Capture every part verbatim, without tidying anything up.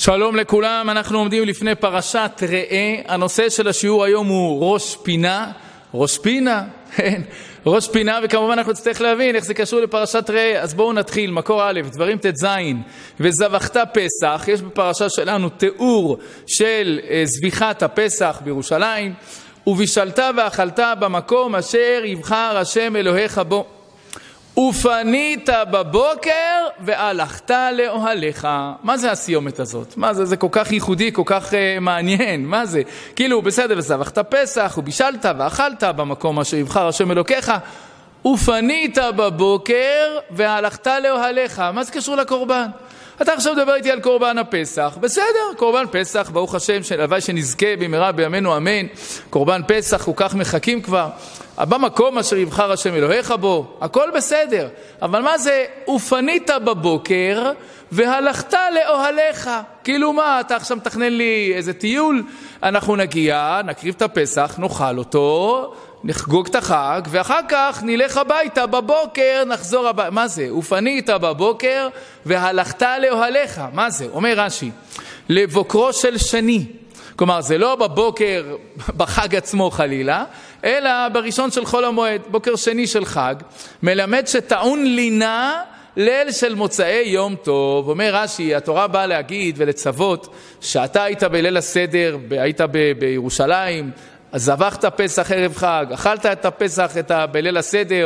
שלום לכולם, אנחנו עומדים לפני פרשת ראה. הנושא של השיעור היום הוא ראש פינה. ראש פינה, ראש פינה, וכמובן אנחנו צריכים להבין איך זה קשור לפרשת ראה. אז בואו נתחיל, מקור א', דברים ת' וזבחת פסח. יש בפרשה שלנו תיאור של זביחת הפסח בירושלים. ובישלת ואכלת במקום אשר יבחר השם אלוהיך בו. ופנית בבוקר והלכת לאוהליך. מה זה הסיומת הזאת? מה זה? זה כל כך ייחודי, כל כך uh, מעניין. מה זה? כאילו, בסדר, וזבחת פסח, ובישלת ואכלת במקום אשר יבחר השם אלוקיך. ופנית בבוקר והלכת לאוהליך. מה זה קשור לקורבן? אתה עכשיו מדבר איתי על קורבן הפסח. בסדר, קורבן פסח, ברוך השם, שלוואי שנזכה במהרה בימינו אמן. קורבן פסח, כל כך מחכים כבר. במקום אשר יבחר השם אלוהיך בו, הכל בסדר. אבל מה זה? ופנית בבוקר והלכת לאוהליך. כאילו מה, אתה עכשיו מתכנן לי איזה טיול? אנחנו נגיע, נקריב את הפסח, נאכל אותו, נחגוג את החג, ואחר כך נלך הביתה בבוקר, נחזור הביתה. מה זה? ופנית בבוקר והלכת לאוהליך. מה זה? אומר רש"י, לבוקרו של שני. כלומר, זה לא בבוקר בחג עצמו חלילה, אלא בראשון של חול המועד, בוקר שני של חג, מלמד שטעון לינה ליל של מוצאי יום טוב. אומר רש"י, התורה באה להגיד ולצוות שאתה היית בליל הסדר, היית ב- בירושלים, אז זבחת פסח ערב חג, אכלת את הפסח את ה- בליל הסדר,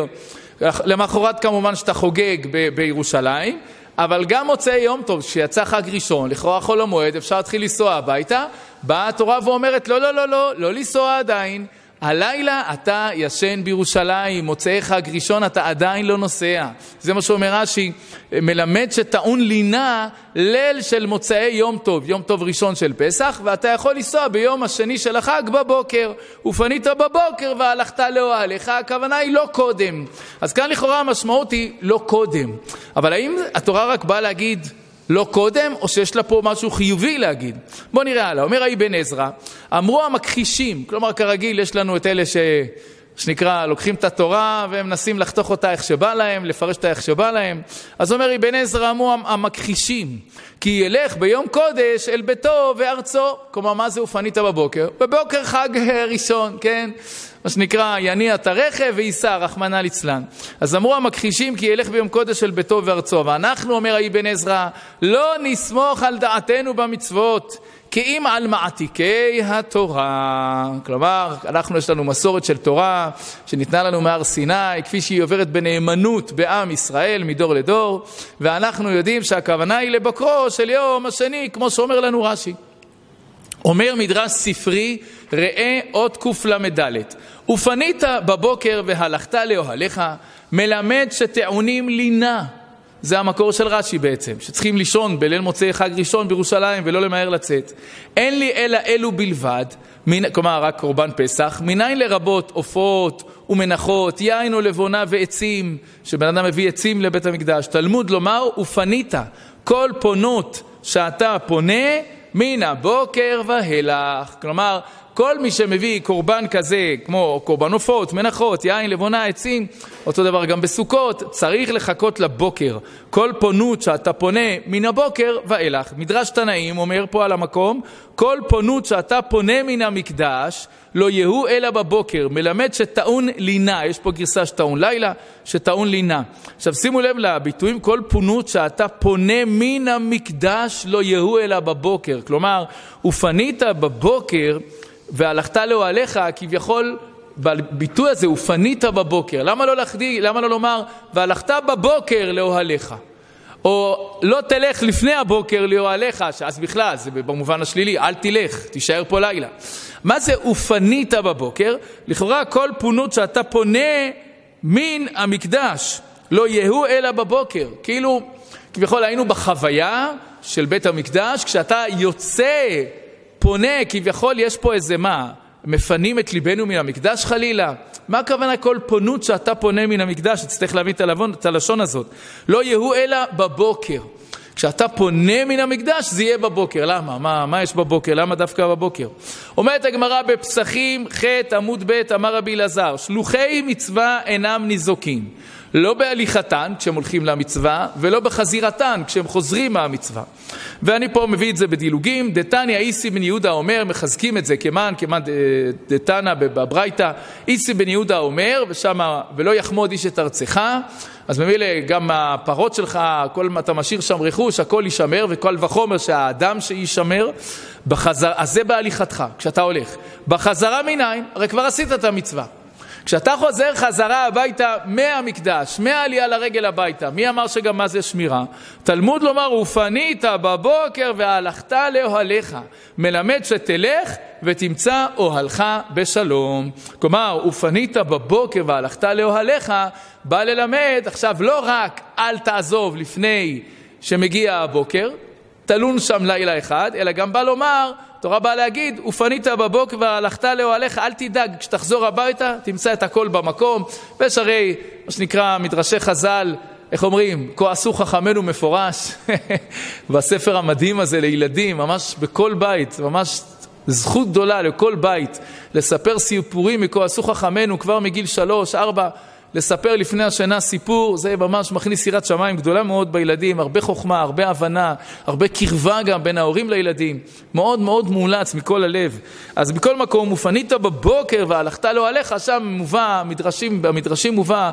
למחרת כמובן שאתה חוגג ב- בירושלים, אבל גם מוצאי יום טוב, שיצא חג ראשון, לכאורה חול המועד, אפשר להתחיל לנסוע הביתה, באה התורה ואומרת, לא, לא, לא, לא, לא לנסוע עדיין, הלילה אתה ישן בירושלים, מוצאי חג ראשון אתה עדיין לא נוסע. זה מה שאומר רש"י, מלמד שטעון לינה ליל של מוצאי יום טוב, יום טוב ראשון של פסח, ואתה יכול לנסוע ביום השני של החג בבוקר. ופנית בבוקר והלכת לאוהליך, הכוונה היא לא קודם. אז כאן לכאורה המשמעות היא לא קודם. אבל האם התורה רק באה להגיד לא קודם, או שיש לה פה משהו חיובי להגיד? בוא נראה הלאה. אומר אבן עזרא, אמרו המכחישים, כלומר כרגיל יש לנו את אלה ש... שנקרא, לוקחים את התורה והם מנסים לחתוך אותה איך שבא להם, לפרש אותה איך שבא להם. אז אומר אבן עזרא, אמרו המכחישים, כי ילך ביום קודש אל ביתו וארצו. כלומר, מה זה ופנית בבוקר? בבוקר חג ראשון, כן? מה שנקרא, יניע את הרכב וייסע, רחמנא ליצלן. אז אמרו המכחישים, כי ילך ביום קודש אל ביתו וארצו. ואנחנו, אומר אבן עזרא, לא נסמוך על דעתנו במצוות, כי אם על מעתיקי התורה. כלומר, אנחנו יש לנו מסורת של תורה שניתנה לנו מהר סיני, כפי שהיא עוברת בנאמנות בעם ישראל מדור לדור, ואנחנו יודעים שהכוונה היא לבוקרו של יום השני, כמו שאומר לנו רש"י. אומר מדרש ספרי, ראה אות קל"ד. ופנית בבוקר והלכת לאוהליך, מלמד שטעונים לינה. זה המקור של רש"י בעצם, שצריכים לישון בליל מוצאי חג ראשון בירושלים ולא למהר לצאת. אין לי אלא אלו בלבד, מין, כלומר רק קורבן פסח, מניין לרבות עופות ומנחות, יין ולבונה ועצים, שבן אדם מביא עצים לבית המקדש. תלמוד לומר, ופנית, כל פונות שאתה פונה מן הבוקר והלך. כלומר, כל מי שמביא קורבן כזה, כמו קורבן עופות, מנחות, יין, לבונה, עצים, אותו דבר גם בסוכות, צריך לחכות לבוקר. כל פונות שאתה פונה מן הבוקר ואילך. מדרש תנאים אומר פה על המקום, כל פונות שאתה פונה מן המקדש, לא יהיו אלא בבוקר. מלמד שטעון לינה, יש פה גרסה שטעון לילה, שטעון לינה. עכשיו שימו לב לביטויים, כל פונות שאתה פונה מן המקדש, לא יהיו אלא בבוקר. כלומר, ופנית בבוקר, והלכת לאוהליך, כביכול בביטוי הזה, ופנית בבוקר. למה לא לחדי, למה לא לומר, והלכת בבוקר לאוהליך? או לא תלך לפני הבוקר לאוהליך, שאז בכלל, זה במובן השלילי, אל תלך, תישאר פה לילה. מה זה ופנית בבוקר? לכאורה כל פונות שאתה פונה מן המקדש, לא יהיו אלא בבוקר. כאילו, כביכול היינו בחוויה של בית המקדש, כשאתה יוצא פונה, כביכול יש פה איזה מה, מפנים את ליבנו מן המקדש חלילה. מה הכוונה כל פונות שאתה פונה מן המקדש? תצטרך להבין את הלשון הזאת. לא יהיו אלא בבוקר. כשאתה פונה מן המקדש זה יהיה בבוקר. למה? מה, מה יש בבוקר? למה דווקא בבוקר? אומרת הגמרא בפסחים ח' עמוד ב', אמר רבי אלעזר, שלוחי מצווה אינם ניזוקים. לא בהליכתן כשהם הולכים למצווה, ולא בחזירתן כשהם חוזרים מהמצווה. ואני פה מביא את זה בדילוגים. דתניא איסי בן יהודה אומר, מחזקים את זה כמן, כמן דתנא בברייתא, איסי בן יהודה אומר, ושמה, ולא יחמוד איש את ארצך, אז ממילא גם הפרות שלך, כל מה אתה משאיר שם רכוש, הכל יישמר, וכל וחומר שהאדם שישמר, בחזר, אז זה בהליכתך, כשאתה הולך. בחזרה מניין, הרי כבר עשית את המצווה. כשאתה חוזר חזרה הביתה מהמקדש, מהעלייה לרגל הביתה, מי אמר שגם מה זה שמירה? תלמוד לומר, ופנית בבוקר והלכת לאוהליך, מלמד שתלך ותמצא אוהלך בשלום. כלומר, ופנית בבוקר והלכת לאוהליך, בא ללמד, עכשיו לא רק אל תעזוב לפני שמגיע הבוקר, תלון שם לילה אחד, אלא גם בא לומר, תורה באה להגיד, ופנית בבוקר והלכת לאוהליך, אל תדאג, כשתחזור הביתה, תמצא את הכל במקום. ויש הרי, מה שנקרא, מדרשי חז"ל, איך אומרים, כועסו חכמינו מפורש, בספר המדהים הזה לילדים, ממש בכל בית, ממש זכות גדולה לכל בית, לספר סיפורים מכועסו חכמינו כבר מגיל שלוש, ארבע, לספר לפני השינה סיפור, זה ממש מכניס יראת שמיים גדולה מאוד בילדים, הרבה חוכמה, הרבה הבנה, הרבה קרבה גם בין ההורים לילדים, מאוד מאוד מולץ מכל הלב. אז בכל מקום, ופנית בבוקר והלכת לאוהליך, שם מובא, מדרשים, במדרשים מובא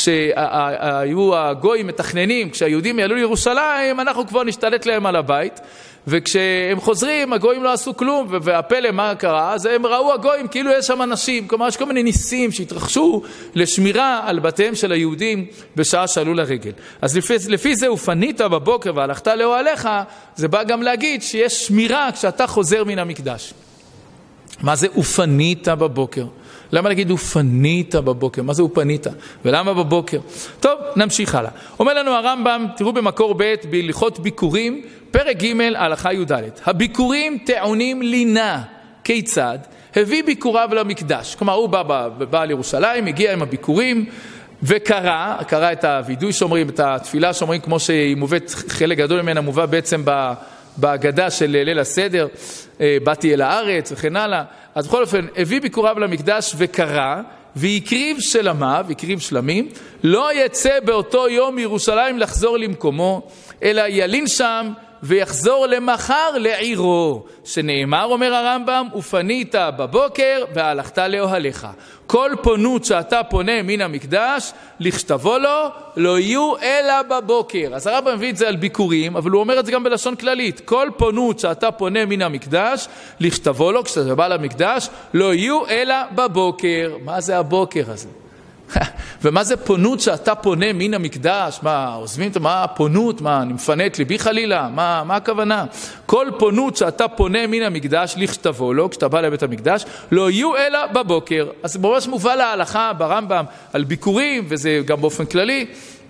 שהיו הגויים מתכננים, כשהיהודים יעלו לירושלים, אנחנו כבר נשתלט להם על הבית, וכשהם חוזרים, הגויים לא עשו כלום, והפלא מה קרה? אז הם ראו הגויים כאילו יש שם אנשים, כלומר יש כל מיני ניסים שהתרחשו לשמירה על בתיהם של היהודים בשעה שעלו לרגל. אז לפי, לפי זה ופנית בבוקר והלכת לאוהליך, זה בא גם להגיד שיש שמירה כשאתה חוזר מן המקדש. מה זה ופנית בבוקר? למה להגיד ופנית בבוקר? מה זה ופנית? ולמה בבוקר? טוב, נמשיך הלאה. אומר לנו הרמב"ם, תראו במקור ב' בהלכות ביקורים, פרק ג' הלכה י"ד. הביקורים טעונים לינה. כיצד? הביא ביקוריו למקדש. כלומר, הוא בא, בא, בא לירושלים, הגיע עם הביקורים, וקרא, קרא את הוידוי שאומרים, את התפילה שאומרים, כמו שהיא מובאת, חלק גדול ממנה מובא בעצם ב... בהגדה של ליל הסדר, באתי אל הארץ וכן הלאה. אז בכל אופן, הביא ביקוריו למקדש וקרא, ויקריב שלמיו, יקריב שלמים, לא יצא באותו יום מירושלים לחזור למקומו, אלא ילין שם ויחזור למחר לעירו, שנאמר, אומר הרמב"ם, ופנית בבוקר והלכת לאוהליך. כל פונות שאתה פונה מן המקדש, לכתבו לו, לא יהיו אלא בבוקר. אז הרמב"ם מביא את זה על ביקורים, אבל הוא אומר את זה גם בלשון כללית. כל פונות שאתה פונה מן המקדש, לכתבו לו, כשאתה בא למקדש, לא יהיו אלא בבוקר. מה זה הבוקר הזה? ומה זה פונות שאתה פונה מן המקדש? מה, עוזבים את מה הפונות? מה, אני מפנה את ליבי חלילה? מה, מה הכוונה? כל פונות שאתה פונה מן המקדש, לכתבו לו, כשאתה בא לבית המקדש, לא יהיו אלא בבוקר. אז ממש מובא להלכה ברמב"ם על ביקורים, וזה גם באופן כללי,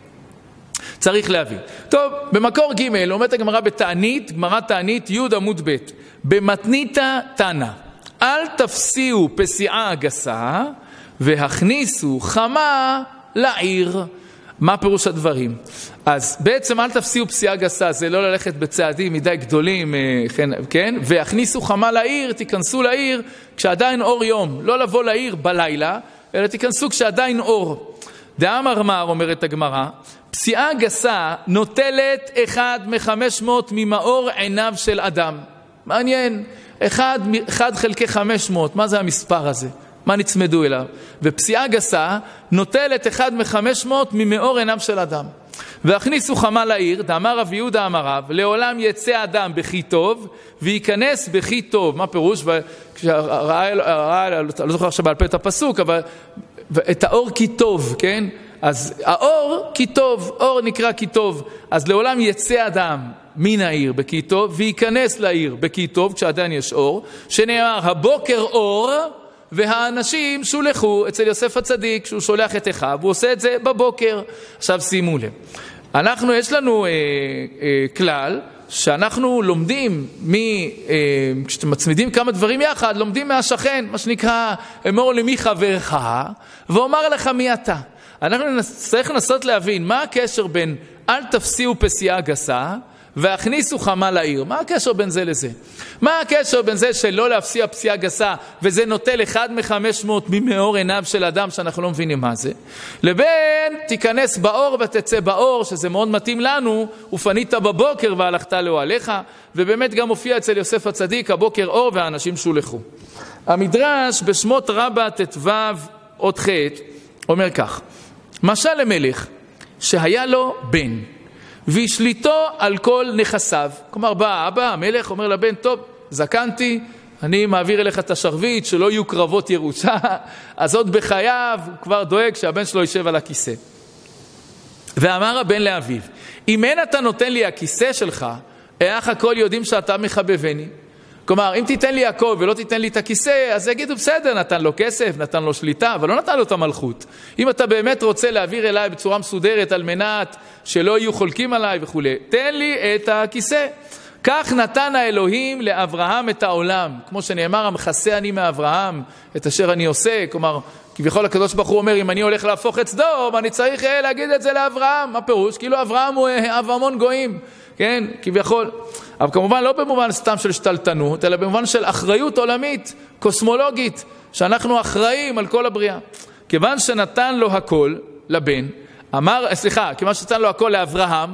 צריך להבין. טוב, במקור ג' אומרת הגמרא בתענית, גמרא תענית י' עמוד ב', במתניתא תנא, אל תפסיעו פסיעה גסה, והכניסו חמה לעיר. מה פירוש הדברים? אז בעצם אל תפסיעו פסיעה גסה, זה לא ללכת בצעדים מדי גדולים, כן, כן? והכניסו חמה לעיר, תיכנסו לעיר כשעדיין אור יום, לא לבוא לעיר בלילה, אלא תיכנסו כשעדיין אור. דאמר מר, אומרת הגמרא, פסיעה גסה נוטלת אחד מחמש מאות ממאור עיניו של אדם. מעניין, אחד, אחד חלקי חמש מאות, מה זה המספר הזה? מה נצמדו אליו? ופסיעה גסה נוטלת אחד מחמש מאות ממאור עיניו של אדם. והכניסו חמה לעיר, דאמר רב יהודה אמר רב, לעולם יצא אדם בכי טוב, וייכנס בכי טוב. מה פירוש? ראה, לא זוכר עכשיו בעל פה את הפסוק, אבל את האור כי טוב, כן? אז האור כי טוב, אור נקרא כי טוב. אז לעולם יצא אדם מן העיר בכי טוב, וייכנס לעיר בכי טוב, כשעדיין יש אור, שנאמר, הבוקר אור, והאנשים שולחו אצל יוסף הצדיק, שהוא שולח את אחיו, הוא עושה את זה בבוקר. עכשיו שימו לב, אנחנו, יש לנו אה, אה, כלל, שאנחנו לומדים, מ, אה, כשמצמידים כמה דברים יחד, לומדים מהשכן, מה שנקרא, אמור למי חברך, ואומר לך מי אתה. אנחנו צריך לנסות להבין, מה הקשר בין אל תפסיעו פסיעה גסה, והכניסו חמה לעיר. מה הקשר בין זה לזה? מה הקשר בין זה שלא להפסיע פסיעה גסה, וזה נוטל אחד מחמש מאות ממאור עיניו של אדם שאנחנו לא מבינים מה זה, לבין תיכנס באור ותצא באור, שזה מאוד מתאים לנו, ופנית בבוקר והלכת לאוהליך, ובאמת גם הופיע אצל יוסף הצדיק, הבוקר אור והאנשים שולחו. המדרש בשמות רבה תתו עוד ח' אומר כך, משל למלך שהיה לו בן, והשליטו על כל נכסיו. כלומר, בא אבא, המלך, אומר לבן, טוב, זקנתי, אני מעביר אליך את השרביט, שלא יהיו קרבות ירושה, אז עוד בחייו הוא כבר דואג שהבן שלו יישב על הכיסא. ואמר הבן לאביו, אם אין אתה נותן לי הכיסא שלך, איך הכל יודעים שאתה מחבבני? כלומר, אם תיתן לי הכל ולא תיתן לי את הכיסא, אז יגידו, בסדר, נתן לו כסף, נתן לו שליטה, אבל לא נתן לו את המלכות. אם אתה באמת רוצה להעביר אליי בצורה מסודרת על מנת שלא יהיו חולקים עליי וכו', תן לי את הכיסא. כך נתן האלוהים לאברהם את העולם. כמו שנאמר, המכסה אני מאברהם, את אשר אני עושה. כלומר, כביכול הקדוש ברוך הוא אומר, אם אני הולך להפוך את סדום, אני צריך להגיד את זה לאברהם. מה פירוש? כאילו אברהם הוא אב המון גויים. כן, כביכול. אבל כמובן לא במובן סתם של שתלטנות, אלא במובן של אחריות עולמית, קוסמולוגית, שאנחנו אחראים על כל הבריאה. כיוון שנתן לו הכל לבן, אמר, סליחה, כיוון שנתן לו הכל לאברהם,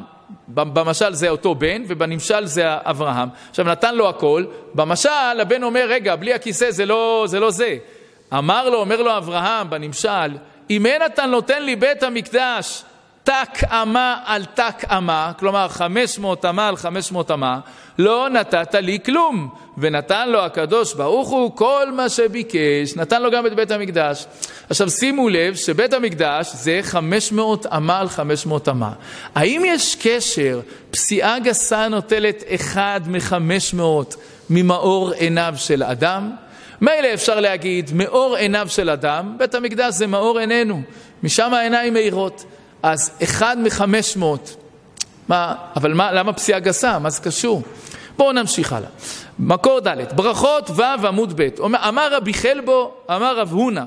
במשל זה אותו בן, ובנמשל זה אברהם. עכשיו נתן לו הכל, במשל הבן אומר, רגע, בלי הכיסא זה לא זה. לא זה. אמר לו, אומר לו אברהם, בנמשל, אם אין אתה נותן לי בית המקדש, תק אמה על תק אמה, כלומר חמש מאות אמה על חמש מאות אמה, לא נתת לי כלום. ונתן לו הקדוש ברוך הוא כל מה שביקש, נתן לו גם את בית המקדש. עכשיו שימו לב שבית המקדש זה חמש מאות אמה על חמש מאות אמה. האם יש קשר, פסיעה גסה נוטלת אחד מחמש מאות ממאור עיניו של אדם? מילא אפשר להגיד, מאור עיניו של אדם, בית המקדש זה מאור עינינו, משם העיניים מאירות. אז אחד מחמש מאות. מה, אבל מה, למה פסיעה גסה? מה זה קשור? בואו נמשיך הלאה. מקור ד' ברכות ו' עמוד ב'. אמר רבי חלבו, אמר רב הונא,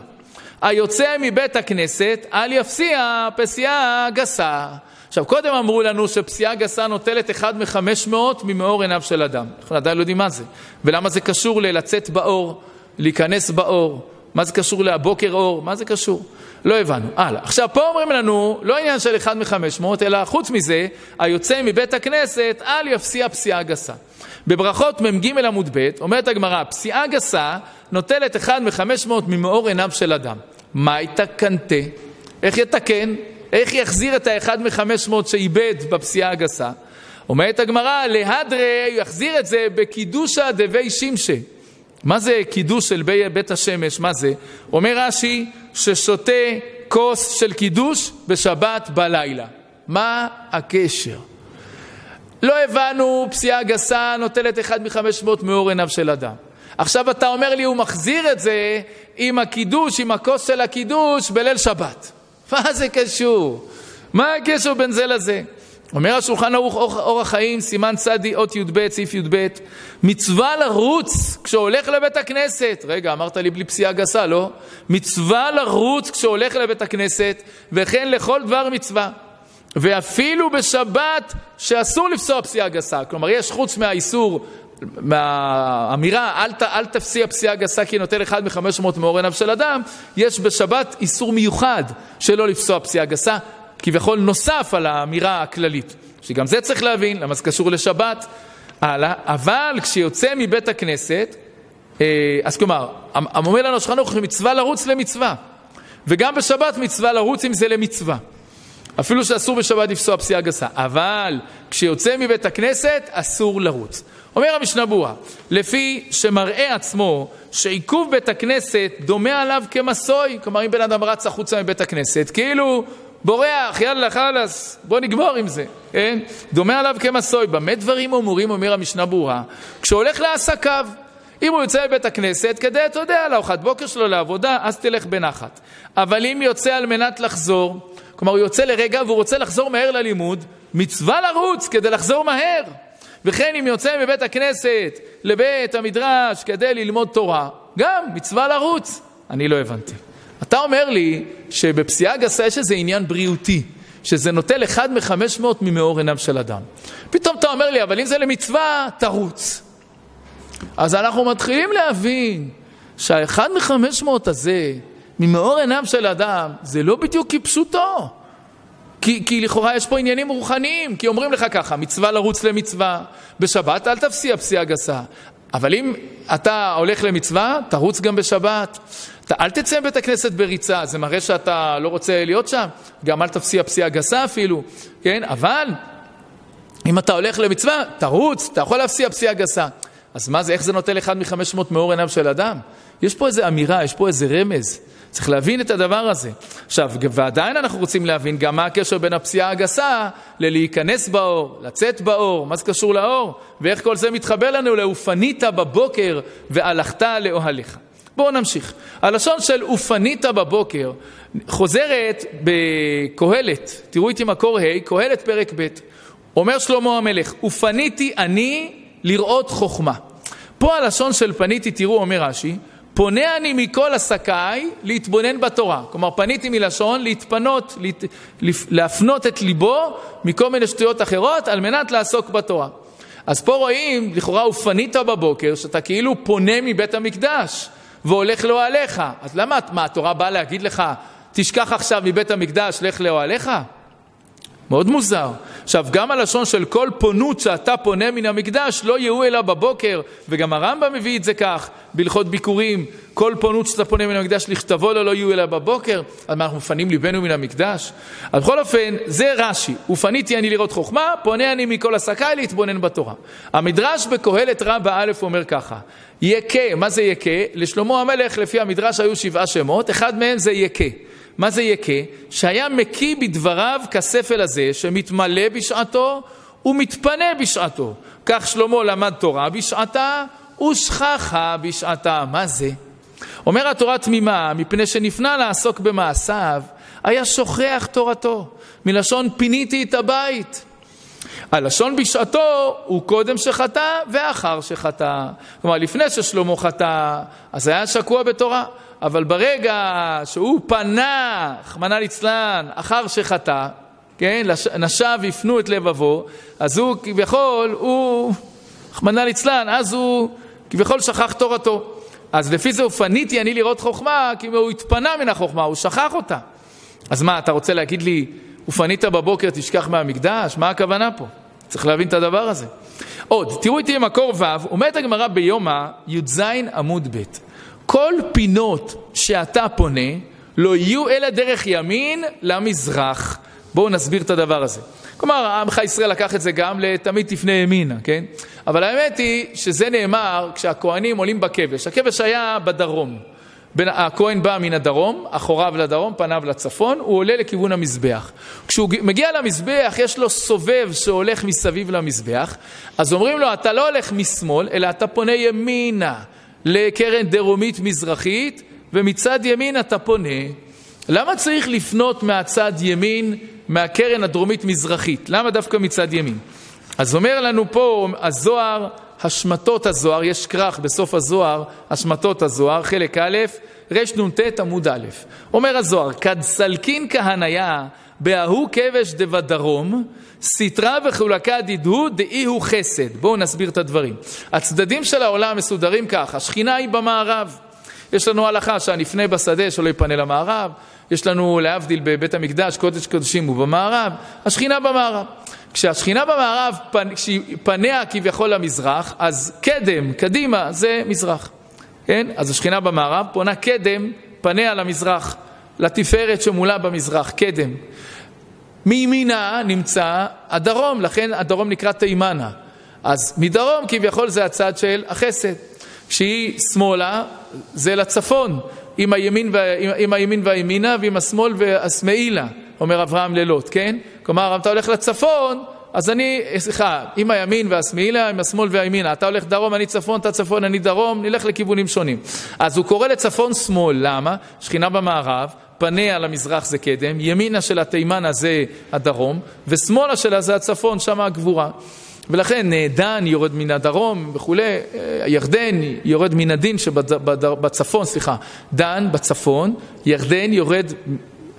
היוצא מבית הכנסת, אל יפסיע פסיעה גסה. עכשיו, קודם אמרו לנו שפסיעה גסה נוטלת אחד מחמש מאות ממאור עיניו של אדם. אנחנו עדיין לא יודעים מה זה. ולמה זה קשור ללצאת באור, להיכנס באור? מה זה קשור להבוקר אור? מה זה קשור? לא הבנו. הלאה. עכשיו, פה אומרים לנו, לא עניין של אחד מחמש מאות, אלא חוץ מזה, היוצא מבית הכנסת, אל יפסיע פסיעה גסה. בברכות ממג' עמוד ב', אומרת הגמרא, פסיעה גסה נוטלת אחד מחמש מאות ממאור עיניו של אדם. מה יתקנתה? איך יתקן? איך יחזיר את האחד מחמש מאות שאיבד בפסיעה הגסה? אומרת הגמרא, להדרי, יחזיר את זה בקידושה דבי שמשה. מה זה קידוש של בית השמש? מה זה? אומר רש"י ששותה כוס של קידוש בשבת בלילה. מה הקשר? לא הבנו, פסיעה גסה נוטלת אחד מחמש מאות מאור עיניו של אדם. עכשיו אתה אומר לי, הוא מחזיר את זה עם הקידוש, עם הכוס של הקידוש בליל שבת. מה זה קשור? מה הקשר בין זה לזה? אומר השולחן ערוך אור החיים, סימן צדי, אות י"ב, סעיף י"ב, מצווה לרוץ כשהולך לבית הכנסת. רגע, אמרת לי בלי פסיעה גסה, לא? מצווה לרוץ כשהולך לבית הכנסת, וכן לכל דבר מצווה. ואפילו בשבת שאסור לפסוע פסיעה גסה. כלומר, יש חוץ מהאיסור, מהאמירה, אל, אל תפסיע פסיעה גסה כי נוטל אחד מחמש מאות מאור עיניו של אדם, יש בשבת איסור מיוחד שלא לפסוע פסיעה גסה, כביכול נוסף על האמירה הכללית, שגם זה צריך להבין, למה זה קשור לשבת. הלאה, אבל כשיוצא מבית הכנסת, אז כלומר, אומר לנו השולחן ערוך מצווה לרוץ למצווה, וגם בשבת מצווה לרוץ אם זה למצווה. אפילו שאסור בשבת לפסוע פסיעה גסה, אבל כשיוצא מבית הכנסת אסור לרוץ. אומר המשנה ברורה, לפי שמראה עצמו שעיכוב בית הכנסת דומה עליו כמסוי, כלומר אם בן אדם רץ החוצה מבית הכנסת, כאילו בורח, יאללה חלס, בוא נגמור עם זה, כן? דומה עליו כמסוי. במה דברים אמורים, אומר המשנה ברורה, כשהולך לעסקיו, אם הוא יוצא לבית הכנסת כדי, אתה יודע, לארוחת בוקר שלו לעבודה, אז תלך בנחת. אבל אם יוצא על מנת לחזור, כלומר הוא יוצא לרגע והוא רוצה לחזור מהר ללימוד, מצווה לרוץ כדי לחזור מהר. וכן אם יוצא מבית הכנסת לבית המדרש כדי ללמוד תורה, גם מצווה לרוץ. אני לא הבנתי. אתה אומר לי שבפסיעה גסה יש איזה עניין בריאותי, שזה נוטל אחד מחמש מאות ממאור עיניו של אדם. פתאום אתה אומר לי, אבל אם זה למצווה, תרוץ. אז אנחנו מתחילים להבין שהאחד מחמש מאות הזה, ממאור עיניו של אדם, זה לא בדיוק כפשוטו. כי, כי לכאורה יש פה עניינים רוחניים, כי אומרים לך ככה, מצווה לרוץ למצווה, בשבת אל תפסיע פסיעה גסה. אבל אם אתה הולך למצווה, תרוץ גם בשבת. אתה, אל תצא מבית הכנסת בריצה, זה מראה שאתה לא רוצה להיות שם. גם אל תפסיע פסיעה גסה אפילו, כן? אבל אם אתה הולך למצווה, תרוץ, אתה יכול להפסיע פסיעה גסה. אז מה זה, איך זה נוטל אחד מחמש מאות מאור עיניו של אדם? יש פה איזו אמירה, יש פה איזה רמז. צריך להבין את הדבר הזה. עכשיו, ועדיין אנחנו רוצים להבין גם מה הקשר בין הפסיעה הגסה ללהיכנס באור, לצאת באור, מה זה קשור לאור, ואיך כל זה מתחבר לנו לאופנית בבוקר והלכת לאוהליך. בואו נמשיך. הלשון של אופנית בבוקר חוזרת בקהלת, תראו איתי מקור ה', קהלת פרק ב', אומר שלמה המלך, ופניתי אני לראות חוכמה. פה הלשון של פניתי, תראו, אומר רש"י, פונה אני מכל עסקיי להתבונן בתורה. כלומר, פניתי מלשון להתפנות, להת... להפנות את ליבו מכל מיני שטויות אחרות על מנת לעסוק בתורה. אז פה רואים, לכאורה, ופנית בבוקר, שאתה כאילו פונה מבית המקדש והולך לאוהליך. אז למה, מה, התורה באה להגיד לך, תשכח עכשיו מבית המקדש, לך לאוהליך? מאוד מוזר. עכשיו, גם הלשון של כל פונות שאתה פונה מן המקדש, לא יהיו אלא בבוקר, וגם הרמב"ם מביא את זה כך, בהלכות ביקורים, כל פונות שאתה פונה מן המקדש, לכתבו לו לא יהיו אלא בבוקר, אז מה, אנחנו מפנים ליבנו מן המקדש? אז בכל אופן, זה רש"י, ופניתי אני לראות חוכמה, פונה אני מכל עסקיי להתבונן בתורה. המדרש בקהלת רבה א' אומר ככה, יקה, מה זה יקה? לשלמה המלך לפי המדרש היו שבעה שמות, אחד מהם זה יקה. מה זה יקה? שהיה מקיא בדבריו כספל הזה שמתמלא בשעתו ומתפנה בשעתו. כך שלמה למד תורה בשעתה ושכחה בשעתה. מה זה? אומר התורה תמימה, מפני שנפנה לעסוק במעשיו, היה שוכח תורתו. מלשון פיניתי את הבית. הלשון בשעתו הוא קודם שחטא ואחר שחטא. כלומר, לפני ששלמה חטא, אז היה שקוע בתורה. אבל ברגע שהוא פנה, חמנה ליצלן, אחר שחטא, כן, נשב יפנו את לבבו, אז הוא כביכול, הוא, חמנה ליצלן, אז הוא כביכול שכח תורתו. אז לפי זה ופניתי אני לראות חוכמה, כי הוא התפנה מן החוכמה, הוא שכח אותה. אז מה, אתה רוצה להגיד לי, ופנית בבוקר תשכח מהמקדש? מה הכוונה פה? צריך להבין את הדבר הזה. עוד, תראו איתי מקור ו', אומרת הגמרא ביומא, י"ז עמוד ב'. כל פינות שאתה פונה לא יהיו אלא דרך ימין למזרח. בואו נסביר את הדבר הזה. כלומר, עמך ישראל לקח את זה גם לתמיד תפנה ימינה, כן? אבל האמת היא שזה נאמר כשהכהנים עולים בכבש. הכבש היה בדרום. הכהן בא מן הדרום, אחוריו לדרום, פניו לצפון, הוא עולה לכיוון המזבח. כשהוא מגיע למזבח, יש לו סובב שהולך מסביב למזבח, אז אומרים לו, אתה לא הולך משמאל, אלא אתה פונה ימינה. לקרן דרומית מזרחית, ומצד ימין אתה פונה. למה צריך לפנות מהצד ימין, מהקרן הדרומית מזרחית? למה דווקא מצד ימין? אז אומר לנו פה הזוהר, השמטות הזוהר, יש כרך בסוף הזוהר, השמטות הזוהר, חלק א', רש נ"ט עמוד א'. אומר הזוהר, כדסלקין כהניה, בהוא כבש דבדרום, סתרה וחולקה דידהו דאי הוא חסד. בואו נסביר את הדברים. הצדדים של העולם מסודרים כך, השכינה היא במערב. יש לנו הלכה שהנפנה בשדה שלא יפנה למערב, יש לנו להבדיל בבית המקדש, קודש קודשים הוא במערב, השכינה במערב. כשהשכינה במערב, כשהיא פניה כביכול למזרח, אז קדם, קדימה, זה מזרח. כן? אז השכינה במערב פונה קדם, פניה למזרח, לתפארת שמולה במזרח, קדם. מימינה נמצא הדרום, לכן הדרום נקרא תימנה. אז מדרום כביכול זה הצד של החסד. כשהיא שמאלה זה לצפון, עם הימין, עם הימין והימינה ועם השמאל והשמאילה, אומר אברהם לילות, כן? כלומר, אם אתה הולך לצפון, אז אני, סליחה, עם הימין והשמאילה, עם השמאל והימינה, אתה הולך דרום, אני צפון, אתה צפון, אני דרום, נלך לכיוונים שונים. אז הוא קורא לצפון שמאל, למה? שכינה במערב, פניה למזרח זה קדם, ימינה של התימנה זה הדרום, ושמאלה שלה זה הצפון, שם הגבורה. ולכן דן יורד מן הדרום וכולי, ירדן יורד מן הדין שבצפון, סליחה, דן בצפון, ירדן יורד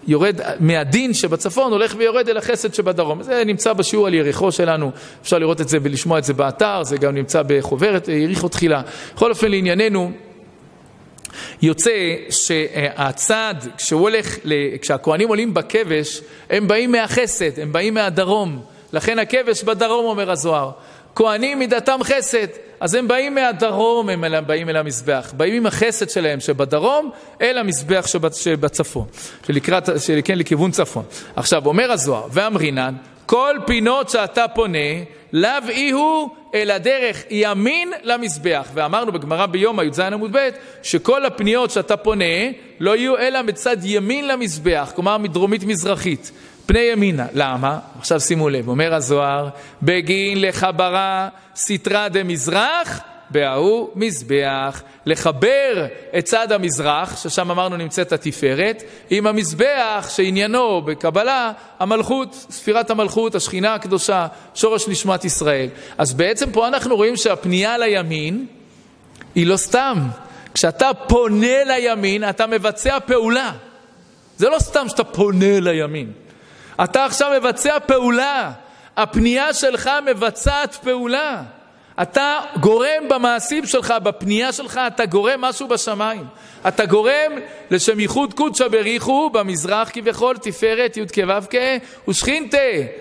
יורד מהדין שבצפון, הולך ויורד אל החסד שבדרום. זה נמצא בשיעור על יריחו שלנו, אפשר לראות את זה ולשמוע את זה באתר, זה גם נמצא בחוברת יריחו תחילה. בכל אופן לענייננו, יוצא שהצד, כשהוא הולך, כשהכהנים עולים בכבש, הם באים מהחסד, הם באים מהדרום. לכן הכבש בדרום, אומר הזוהר. כהנים מידתם חסד, אז הם באים מהדרום, הם באים אל המזבח. באים עם החסד שלהם שבדרום, אל המזבח שבצפון. שלקראת, שלכן לכיוון צפון. עכשיו, אומר הזוהר, ואמרינן, כל פינות שאתה פונה, לאו איהו אלא דרך ימין למזבח. ואמרנו בגמרא ביום הי"ז עמוד ב' שכל הפניות שאתה פונה לא יהיו אלא מצד ימין למזבח, כלומר מדרומית מזרחית, פני ימינה. למה? עכשיו שימו לב, אומר הזוהר, בגין לחברה סתרא דמזרח בהוא מזבח, לחבר את צד המזרח, ששם אמרנו נמצאת התפארת, עם המזבח שעניינו בקבלה המלכות, ספירת המלכות, השכינה הקדושה, שורש נשמת ישראל. אז בעצם פה אנחנו רואים שהפנייה לימין היא לא סתם. כשאתה פונה לימין, אתה מבצע פעולה. זה לא סתם שאתה פונה לימין. אתה עכשיו מבצע פעולה. הפנייה שלך מבצעת פעולה. אתה גורם במעשים שלך, בפנייה שלך, אתה גורם משהו בשמיים. אתה גורם לשם ייחוד קודשא בריחו, במזרח כביכול, תפארת, י' כו' כ', ושכינתה,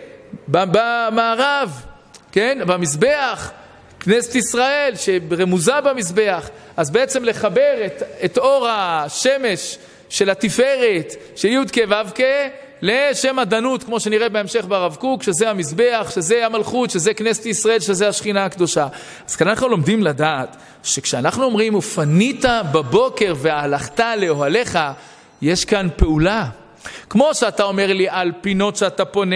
במערב, כן? במזבח, כנסת ישראל, שרמוזה במזבח. אז בעצם לחבר את, את אור השמש של התפארת, של י' כו' כ', לשם הדנות, כמו שנראה בהמשך ברב קוק, שזה המזבח, שזה המלכות, שזה כנסת ישראל, שזה השכינה הקדושה. אז כאן אנחנו לומדים לדעת, שכשאנחנו אומרים, ופנית בבוקר והלכת לאוהליך, יש כאן פעולה. כמו שאתה אומר לי על פינות שאתה פונה,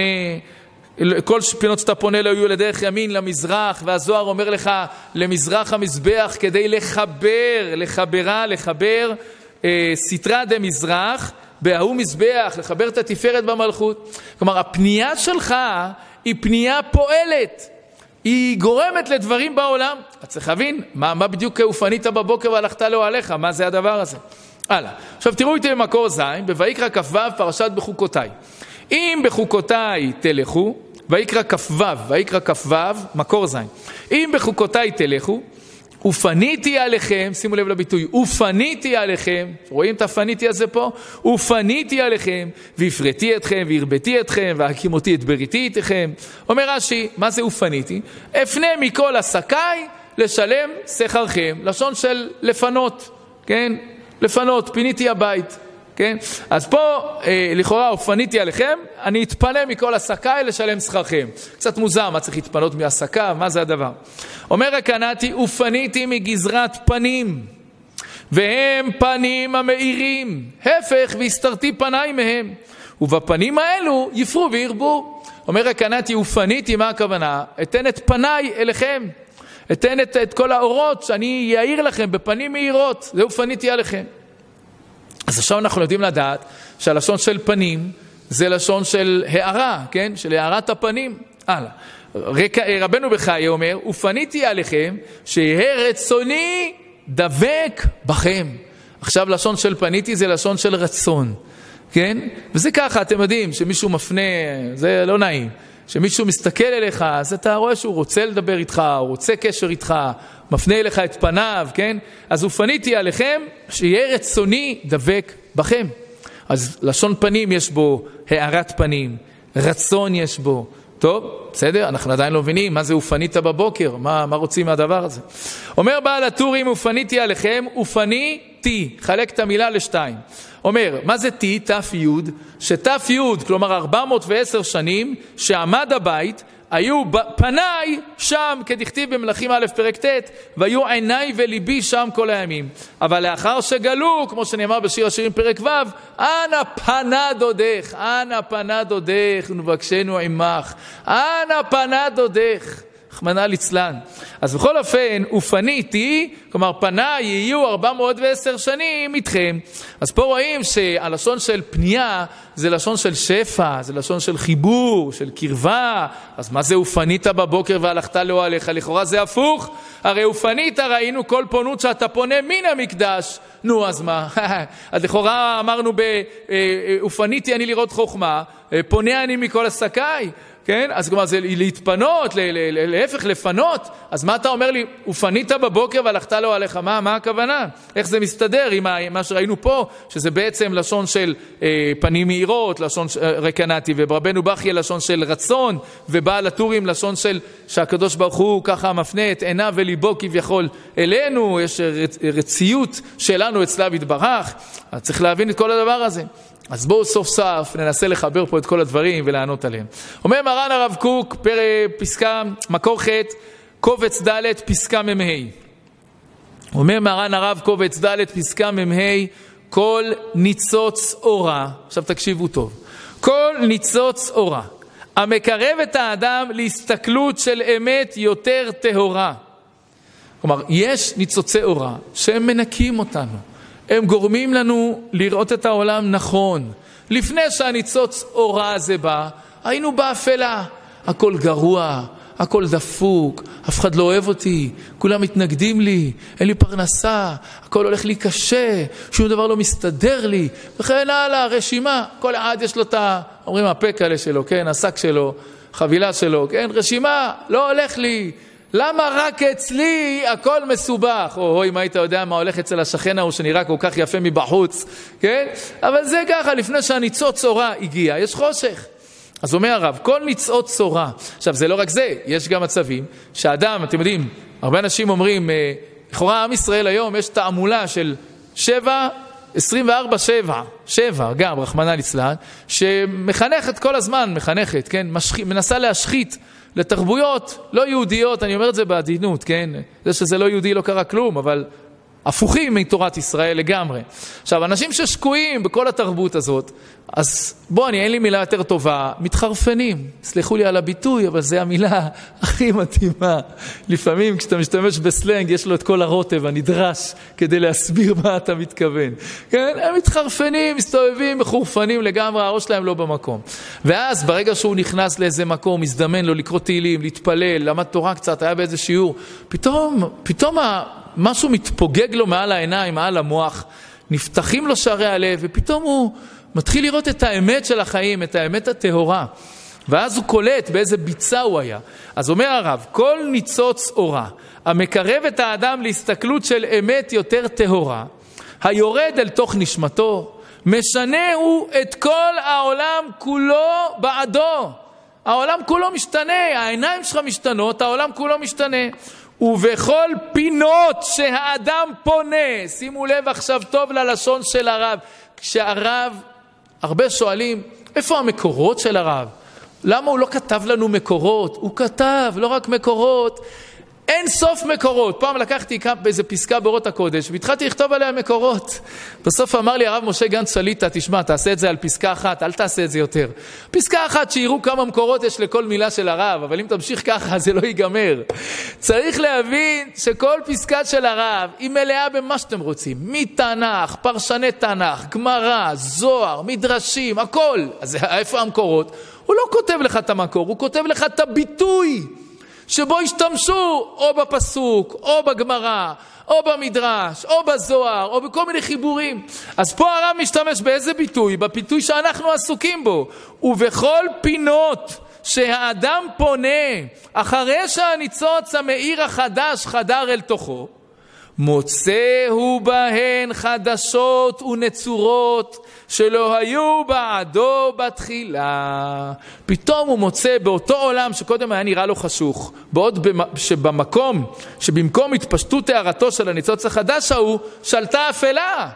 כל פינות שאתה פונה לא יהיו לדרך ימין למזרח, והזוהר אומר לך למזרח המזבח, כדי לחבר, לחברה, לחבר אה, סתרא דמזרח, בהוא מזבח, לחבר את התפארת במלכות. כלומר, הפנייה שלך היא פנייה פועלת. היא גורמת לדברים בעולם. אתה צריך להבין, מה, מה בדיוק ופנית בבוקר והלכת לאוהליך? מה זה הדבר הזה? הלאה. עכשיו תראו איתי במקור ז', בויקרא כ"ו, פרשת בחוקותיי. אם בחוקותיי תלכו, ויקרא כ"ו, ויקרא כ"ו, מקור ז'. אם בחוקותיי תלכו, ופניתי עליכם, שימו לב לביטוי, ופניתי עליכם, רואים את הפניתי הזה פה? ופניתי עליכם, והפרתי אתכם, והרבתי אתכם, והקימותי את בריתי איתכם. אומר רש"י, מה זה ופניתי? אפנה מכל עסקיי לשלם שכרכם, לשון של לפנות, כן? לפנות, פיניתי הבית, כן? אז פה, אה, לכאורה, ופניתי עליכם, אני אתפנה מכל עסקיי לשלם שכרכם. קצת מוזר, מה צריך להתפנות מעסקה? מה זה הדבר? אומר הקנאתי, ופניתי מגזרת פנים, והם פנים המאירים, הפך והסתרתי פניי מהם, ובפנים האלו יפרו וירבו. אומר הקנאתי, ופניתי, מה הכוונה? אתן את פניי אליכם, אתן את, את כל האורות שאני יאיר לכם בפנים מאירות, זה ופניתי עליכם. אז עכשיו אנחנו יודעים לדעת שהלשון של פנים זה לשון של הערה, כן? של הערת הפנים. הלאה. רבנו בחיי אומר, ופניתי עליכם שיהיה רצוני דבק בכם. עכשיו לשון של פניתי זה לשון של רצון, כן? וזה ככה, אתם יודעים, שמישהו מפנה, זה לא נעים. שמישהו מסתכל אליך, אז אתה רואה שהוא רוצה לדבר איתך, הוא רוצה קשר איתך, מפנה אליך את פניו, כן? אז ופניתי עליכם שיהיה רצוני דבק בכם. אז לשון פנים יש בו הערת פנים, רצון יש בו. טוב, בסדר? אנחנו עדיין לא מבינים מה זה ופנית בבוקר, מה, מה רוצים מהדבר הזה. אומר בעל הטורים, ופניתי עליכם, ופניתי, חלק את המילה לשתיים. אומר, מה זה תי, תף יוד? שתף יוד, כלומר ארבע מאות ועשר שנים, שעמד הבית, היו פניי שם, כדכתיב במלכים א' פרק ט', והיו עיניי וליבי שם כל הימים. אבל לאחר שגלו, כמו שנאמר בשיר השירים פרק ו', אנא פנה דודך, אנא פנה דודך, ונבקשנו עמך, אנא פנה דודך. רחמנא ליצלן. אז בכל אופן, ופניתי, כלומר פניי יהיו ארבע מאות ועשר שנים איתכם. אז פה רואים שהלשון של פנייה זה לשון של שפע, זה לשון של חיבור, של קרבה. אז מה זה ופנית בבוקר והלכת לאוהליך? לכאורה זה הפוך. הרי ופנית ראינו כל פונות שאתה פונה מן המקדש. נו, אז מה? אז לכאורה אמרנו ופניתי אני לראות חוכמה, פונה אני מכל עסקיי. כן? אז כלומר זה להתפנות, להפך לפנות. אז מה אתה אומר לי? ופנית בבוקר והלכת לאוהליך, מה, מה הכוונה? איך זה מסתדר עם מה שראינו פה, שזה בעצם לשון של אה, פנים מהירות, לשון אה, רקנתי, וברבנו בכי לשון של רצון, ובעל הטורים לשון של שהקדוש ברוך הוא ככה מפנה את עיניו וליבו כביכול אלינו, יש רצ, רציות שלנו אצלו יתברך. אז צריך להבין את כל הדבר הזה. אז בואו סוף סוף ננסה לחבר פה את כל הדברים ולענות עליהם. אומר מרן הרב קוק, פר, פסקה, מקור ח' קובץ ד' פסקה מ"ה. אומר מרן הרב קובץ ד' פסקה מ"ה, כל ניצוץ אורה, עכשיו תקשיבו טוב, כל ניצוץ אורה, המקרב את האדם להסתכלות של אמת יותר טהורה. כלומר, יש ניצוצי אורה שהם מנקים אותנו. הם גורמים לנו לראות את העולם נכון. לפני שהניצוץ אורה הזה בא, היינו באפלה. הכל גרוע, הכל דפוק, אף אחד לא אוהב אותי, כולם מתנגדים לי, אין לי פרנסה, הכל הולך לי קשה, שום דבר לא מסתדר לי, וכן הלאה, רשימה. כל אחד יש לו את ה... אומרים הפק האלה שלו, כן, השק שלו, חבילה שלו, כן, רשימה, לא הולך לי. למה רק אצלי הכל מסובך? או אם היית יודע מה הולך אצל השכן ההוא שנראה כל כך יפה מבחוץ, כן? אבל זה ככה, לפני שהניצוץ אורה הגיע, יש חושך. אז אומר הרב, כל ניצוץ אורה. עכשיו, זה לא רק זה, יש גם מצבים שהאדם, אתם יודעים, הרבה אנשים אומרים, לכאורה עם ישראל היום יש תעמולה של שבע, עשרים וארבע, שבע, שבע, גם רחמנא ליצלן, שמחנכת כל הזמן, מחנכת, כן? משח... מנסה להשחית לתרבויות לא יהודיות, אני אומר את זה בעדינות, כן? זה שזה לא יהודי לא קרה כלום, אבל הפוכים מתורת ישראל לגמרי. עכשיו, אנשים ששקועים בכל התרבות הזאת, אז בוא, אני אין לי מילה יותר טובה, מתחרפנים. סליחו לי על הביטוי, אבל זה המילה הכי מתאימה. לפעמים כשאתה משתמש בסלנג, יש לו את כל הרוטב הנדרש כדי להסביר מה אתה מתכוון. כן? הם מתחרפנים, מסתובבים, מחורפנים לגמרי, הראש שלהם לא במקום. ואז ברגע שהוא נכנס לאיזה מקום, מזדמן לו לקרוא תהילים, להתפלל, למד תורה קצת, היה באיזה שיעור, פתאום, פתאום משהו מתפוגג לו מעל העיניים, מעל המוח, נפתחים לו שערי הלב, ופתאום הוא מתחיל לראות את האמת של החיים, את האמת הטהורה. ואז הוא קולט באיזה ביצה הוא היה. אז אומר הרב, כל ניצוץ אורה, המקרב את האדם להסתכלות של אמת יותר טהורה, היורד אל תוך נשמתו, משנה הוא את כל העולם כולו בעדו. העולם כולו משתנה, העיניים שלך משתנות, העולם כולו משתנה. ובכל פינות שהאדם פונה, שימו לב עכשיו טוב ללשון של הרב, כשהרב, הרבה שואלים, איפה המקורות של הרב? למה הוא לא כתב לנו מקורות? הוא כתב, לא רק מקורות, אין סוף מקורות. פעם לקחתי באיזה פסקה באורות הקודש, והתחלתי לכתוב עליה מקורות. בסוף אמר לי הרב משה גנץ שליטה, תשמע, תעשה את זה על פסקה אחת, אל תעשה את זה יותר. פסקה אחת, שיראו כמה מקורות יש לכל מילה של הרב, אבל אם תמשיך ככה, זה לא ייגמר. צריך להבין שכל פסקה של הרב היא מלאה במה שאתם רוצים. מתנ"ך, פרשני תנ"ך, גמרא, זוהר, מדרשים, הכל. אז איפה המקורות? הוא לא כותב לך את המקור, הוא כותב לך את הביטוי. שבו השתמשו או בפסוק, או בגמרא, או במדרש, או בזוהר, או בכל מיני חיבורים. אז פה הרב משתמש באיזה ביטוי? בביטוי שאנחנו עסוקים בו. ובכל פינות שהאדם פונה, אחרי שהניצוץ המאיר החדש חדר אל תוכו, מוצא הוא בהן חדשות ונצורות שלא היו בעדו בתחילה. פתאום הוא מוצא באותו עולם שקודם היה נראה לו חשוך, בעוד שבמקום, שבמקום התפשטות הערתו של הניצוץ החדש ההוא, שלטה אפלה.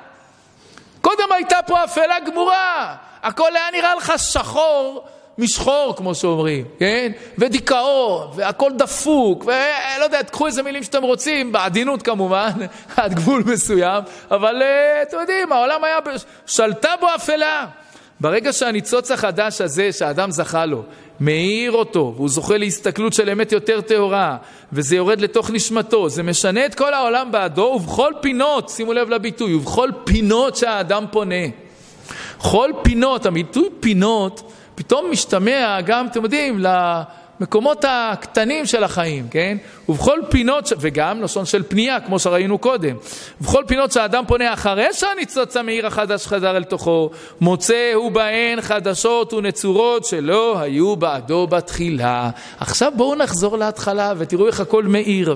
קודם הייתה פה אפלה גמורה, הכל היה נראה לך שחור משחור, כמו שאומרים, כן? ודיכאון, והכל דפוק, ולא יודע, תקחו איזה מילים שאתם רוצים, בעדינות כמובן, עד גבול מסוים, אבל אתם יודעים, העולם היה, שלטה בו אפלה. ברגע שהניצוץ החדש הזה, שהאדם זכה לו, מאיר אותו, והוא זוכה להסתכלות של אמת יותר טהורה, וזה יורד לתוך נשמתו, זה משנה את כל העולם בעדו, ובכל פינות, שימו לב לביטוי, ובכל פינות שהאדם פונה. כל פינות, הביטוי פינות, פתאום משתמע גם, אתם יודעים, למקומות הקטנים של החיים, כן? ובכל פינות, וגם לשון של פנייה, כמו שראינו קודם, ובכל פינות שהאדם פונה אחרי שהניצוץ המאיר החדש חזר אל תוכו, מוצא הוא בהן חדשות ונצורות שלא היו בעדו בתחילה. עכשיו בואו נחזור להתחלה ותראו איך הכל מאיר.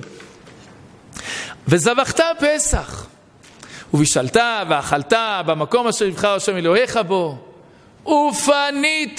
וזבחת פסח, ובישלת ואכלת במקום אשר יבחר השם אלוהיך בו, ופנית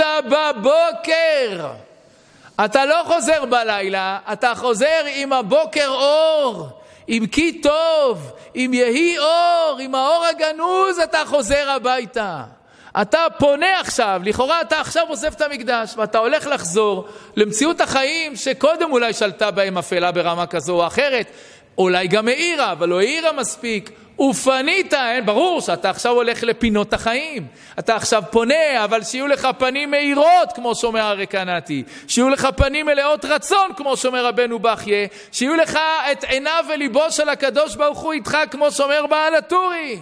בבוקר. אתה לא חוזר בלילה, אתה חוזר עם הבוקר אור, עם כי טוב, עם יהי אור, עם האור הגנוז, אתה חוזר הביתה. אתה פונה עכשיו, לכאורה אתה עכשיו עוזב את המקדש, ואתה הולך לחזור למציאות החיים שקודם אולי שלטה בהם אפלה ברמה כזו או אחרת, אולי גם העירה, אבל לא העירה מספיק. ופנית, ברור שאתה עכשיו הולך לפינות החיים, אתה עכשיו פונה, אבל שיהיו לך פנים מאירות, כמו שאומר הרקנתי, שיהיו לך פנים מלאות רצון, כמו שאומר רבנו בחיה, שיהיו לך את עיניו וליבו של הקדוש ברוך הוא איתך, כמו שאומר בעל הטורי.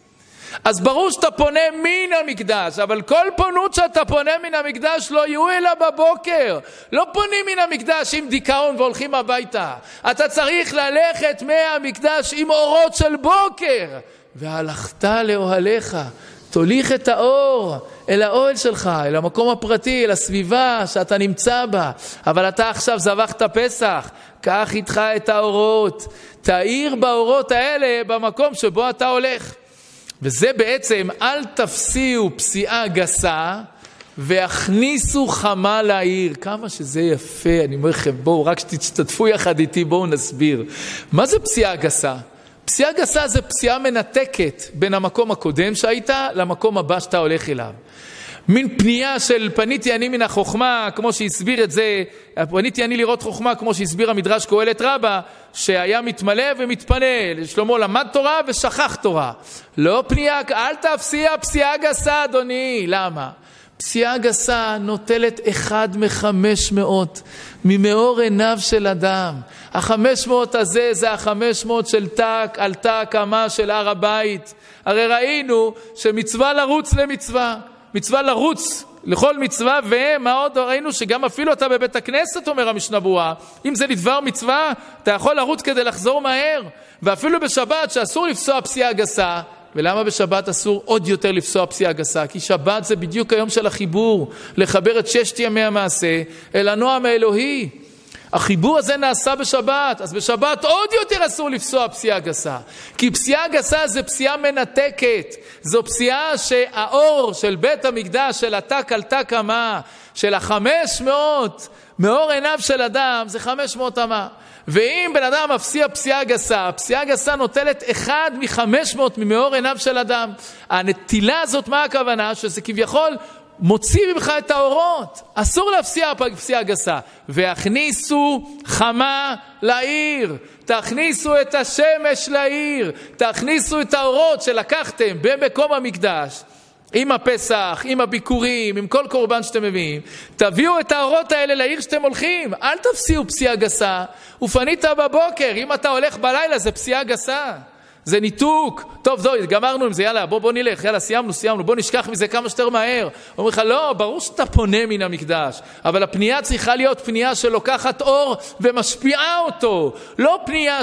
אז ברור שאתה פונה מן המקדש, אבל כל פונות שאתה פונה מן המקדש לא יהיו אלא בבוקר. לא פונים מן המקדש עם דיכאון והולכים הביתה. אתה צריך ללכת מהמקדש עם אורות של בוקר. והלכת לאוהליך, תוליך את האור אל האוהל שלך, אל המקום הפרטי, אל הסביבה שאתה נמצא בה. אבל אתה עכשיו זבחת פסח, קח איתך את האורות, תאיר באורות האלה במקום שבו אתה הולך. וזה בעצם, אל תפסיעו פסיעה גסה והכניסו חמה לעיר. כמה שזה יפה, אני אומר לכם, בואו רק שתשתתפו יחד איתי, בואו נסביר. מה זה פסיעה גסה? פסיעה גסה זה פסיעה מנתקת בין המקום הקודם שהיית למקום הבא שאתה הולך אליו. מין פנייה של פניתי אני מן החוכמה, כמו שהסביר את זה, פניתי אני לראות חוכמה, כמו שהסביר המדרש קהלת רבה, שהיה מתמלא ומתפנה, שלמה למד תורה ושכח תורה. לא פנייה, אל תפסיע פסיעה גסה אדוני. למה? פסיעה גסה נוטלת אחד מחמש מאות ממאור עיניו של אדם. החמש מאות הזה זה החמש מאות של תק על תק אמה של הר הבית. הרי ראינו שמצווה לרוץ למצווה, מצווה לרוץ לכל מצווה, ומה עוד ראינו שגם אפילו אתה בבית הכנסת, אומר המשנה ברורה, אם זה לדבר מצווה, אתה יכול לרוץ כדי לחזור מהר. ואפילו בשבת שאסור לפסוע פסיעה גסה. ולמה בשבת אסור עוד יותר לפסוע פסיעה גסה? כי שבת זה בדיוק היום של החיבור, לחבר את ששת ימי המעשה אל הנועם האלוהי. החיבור הזה נעשה בשבת, אז בשבת עוד יותר אסור לפסוע פסיעה גסה. כי פסיעה גסה זה פסיעה מנתקת, זו פסיעה שהאור של בית המקדש, של התק על תק אמה, של החמש מאות, מאור עיניו של אדם, זה חמש מאות אמה. ואם בן אדם מפסיע פסיעה גסה, פסיעה גסה נוטלת אחד מחמש מאות ממאור עיניו של אדם. הנטילה הזאת, מה הכוונה? שזה כביכול מוציא ממך את האורות. אסור להפסיע פסיעה גסה. והכניסו חמה לעיר, תכניסו את השמש לעיר, תכניסו את האורות שלקחתם במקום המקדש, עם הפסח, עם הביקורים, עם כל קורבן שאתם מביאים, תביאו את האורות האלה לעיר שאתם הולכים. אל תפסיעו פסיעה גסה. ופנית בבוקר, אם אתה הולך בלילה זה פסיעה גסה, זה ניתוק. טוב, זו, גמרנו עם זה, יאללה, בוא, בוא נלך, יאללה, סיימנו, סיימנו, בוא נשכח מזה כמה שיותר מהר. אומר לך, לא, ברור שאתה פונה מן המקדש, אבל הפנייה צריכה להיות פנייה שלוקחת אור ומשפיעה אותו, לא פנייה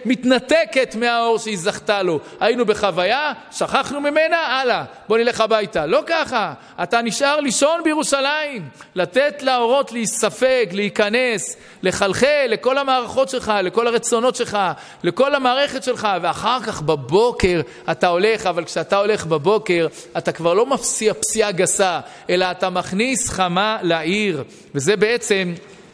שמתנתקת מהאור שהיא זכתה לו. היינו בחוויה, שכחנו ממנה, הלאה, בוא נלך הביתה. לא ככה, אתה נשאר לישון בירושלים, לתת לאורות להיספק, להיכנס, לחלחל לכל המערכות שלך, לכל הרצונות שלך, לכל המערכת שלך, ואחר כך בבוקר אתה הולך. אבל כשאתה הולך בבוקר אתה כבר לא מפסיע פסיעה גסה, אלא אתה מכניס חמה לעיר. וזה בעצם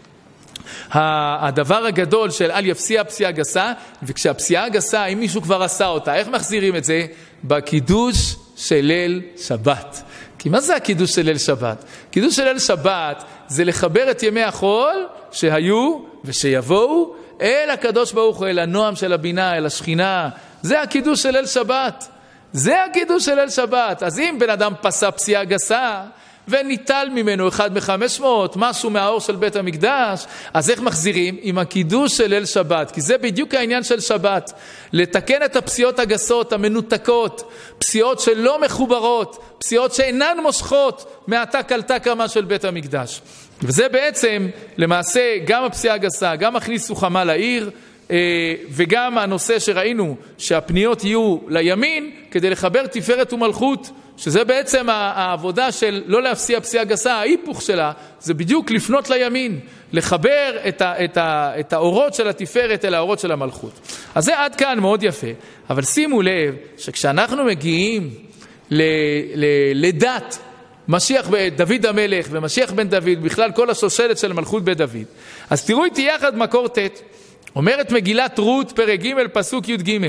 הדבר הגדול של אל יפסיע פסיעה גסה. וכשהפסיעה הגסה, אם מישהו כבר עשה אותה, איך מחזירים את זה? בקידוש של ליל שבת. כי מה זה הקידוש של ליל שבת? קידוש של ליל שבת זה לחבר את ימי החול שהיו ושיבואו אל הקדוש ברוך הוא, אל הנועם של הבינה, אל השכינה. זה הקידוש של ליל שבת. זה הקידוש של ליל שבת. אז אם בן אדם פסע פסיעה גסה, וניטל ממנו אחד מחמש מאות, משהו מהאור של בית המקדש. אז איך מחזירים? עם הקידוש של ליל שבת, כי זה בדיוק העניין של שבת, לתקן את הפסיעות הגסות, המנותקות, פסיעות שלא מחוברות, פסיעות שאינן מושכות מעתה קלטה קרמה של בית המקדש. וזה בעצם למעשה גם הפסיעה הגסה, גם הכניסו חמה לעיר, וגם הנושא שראינו שהפניות יהיו לימין כדי לחבר תפארת ומלכות, שזה בעצם העבודה של לא להפסיע פסיעה גסה, ההיפוך שלה זה בדיוק לפנות לימין, לחבר את, ה, את, ה, את האורות של התפארת אל האורות של המלכות. אז זה עד כאן מאוד יפה, אבל שימו לב שכשאנחנו מגיעים ל, ל, לדת משיח דוד המלך ומשיח בן דוד, בכלל כל השושלת של מלכות בית דוד, אז תראו איתי יחד מקור ט', אומרת מגילת רות פרק ג' פסוק י' ג',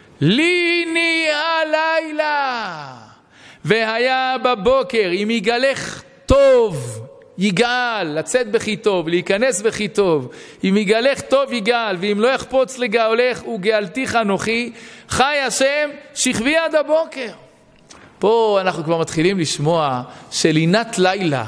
ליני הלילה והיה בבוקר, אם יגלך טוב יגאל, לצאת בכי טוב, להיכנס בכי טוב, אם יגלך טוב יגאל, ואם לא יחפוץ לגאולך וגאלתיך אנוכי, חי השם שכבי עד הבוקר. פה אנחנו כבר מתחילים לשמוע שלינת לילה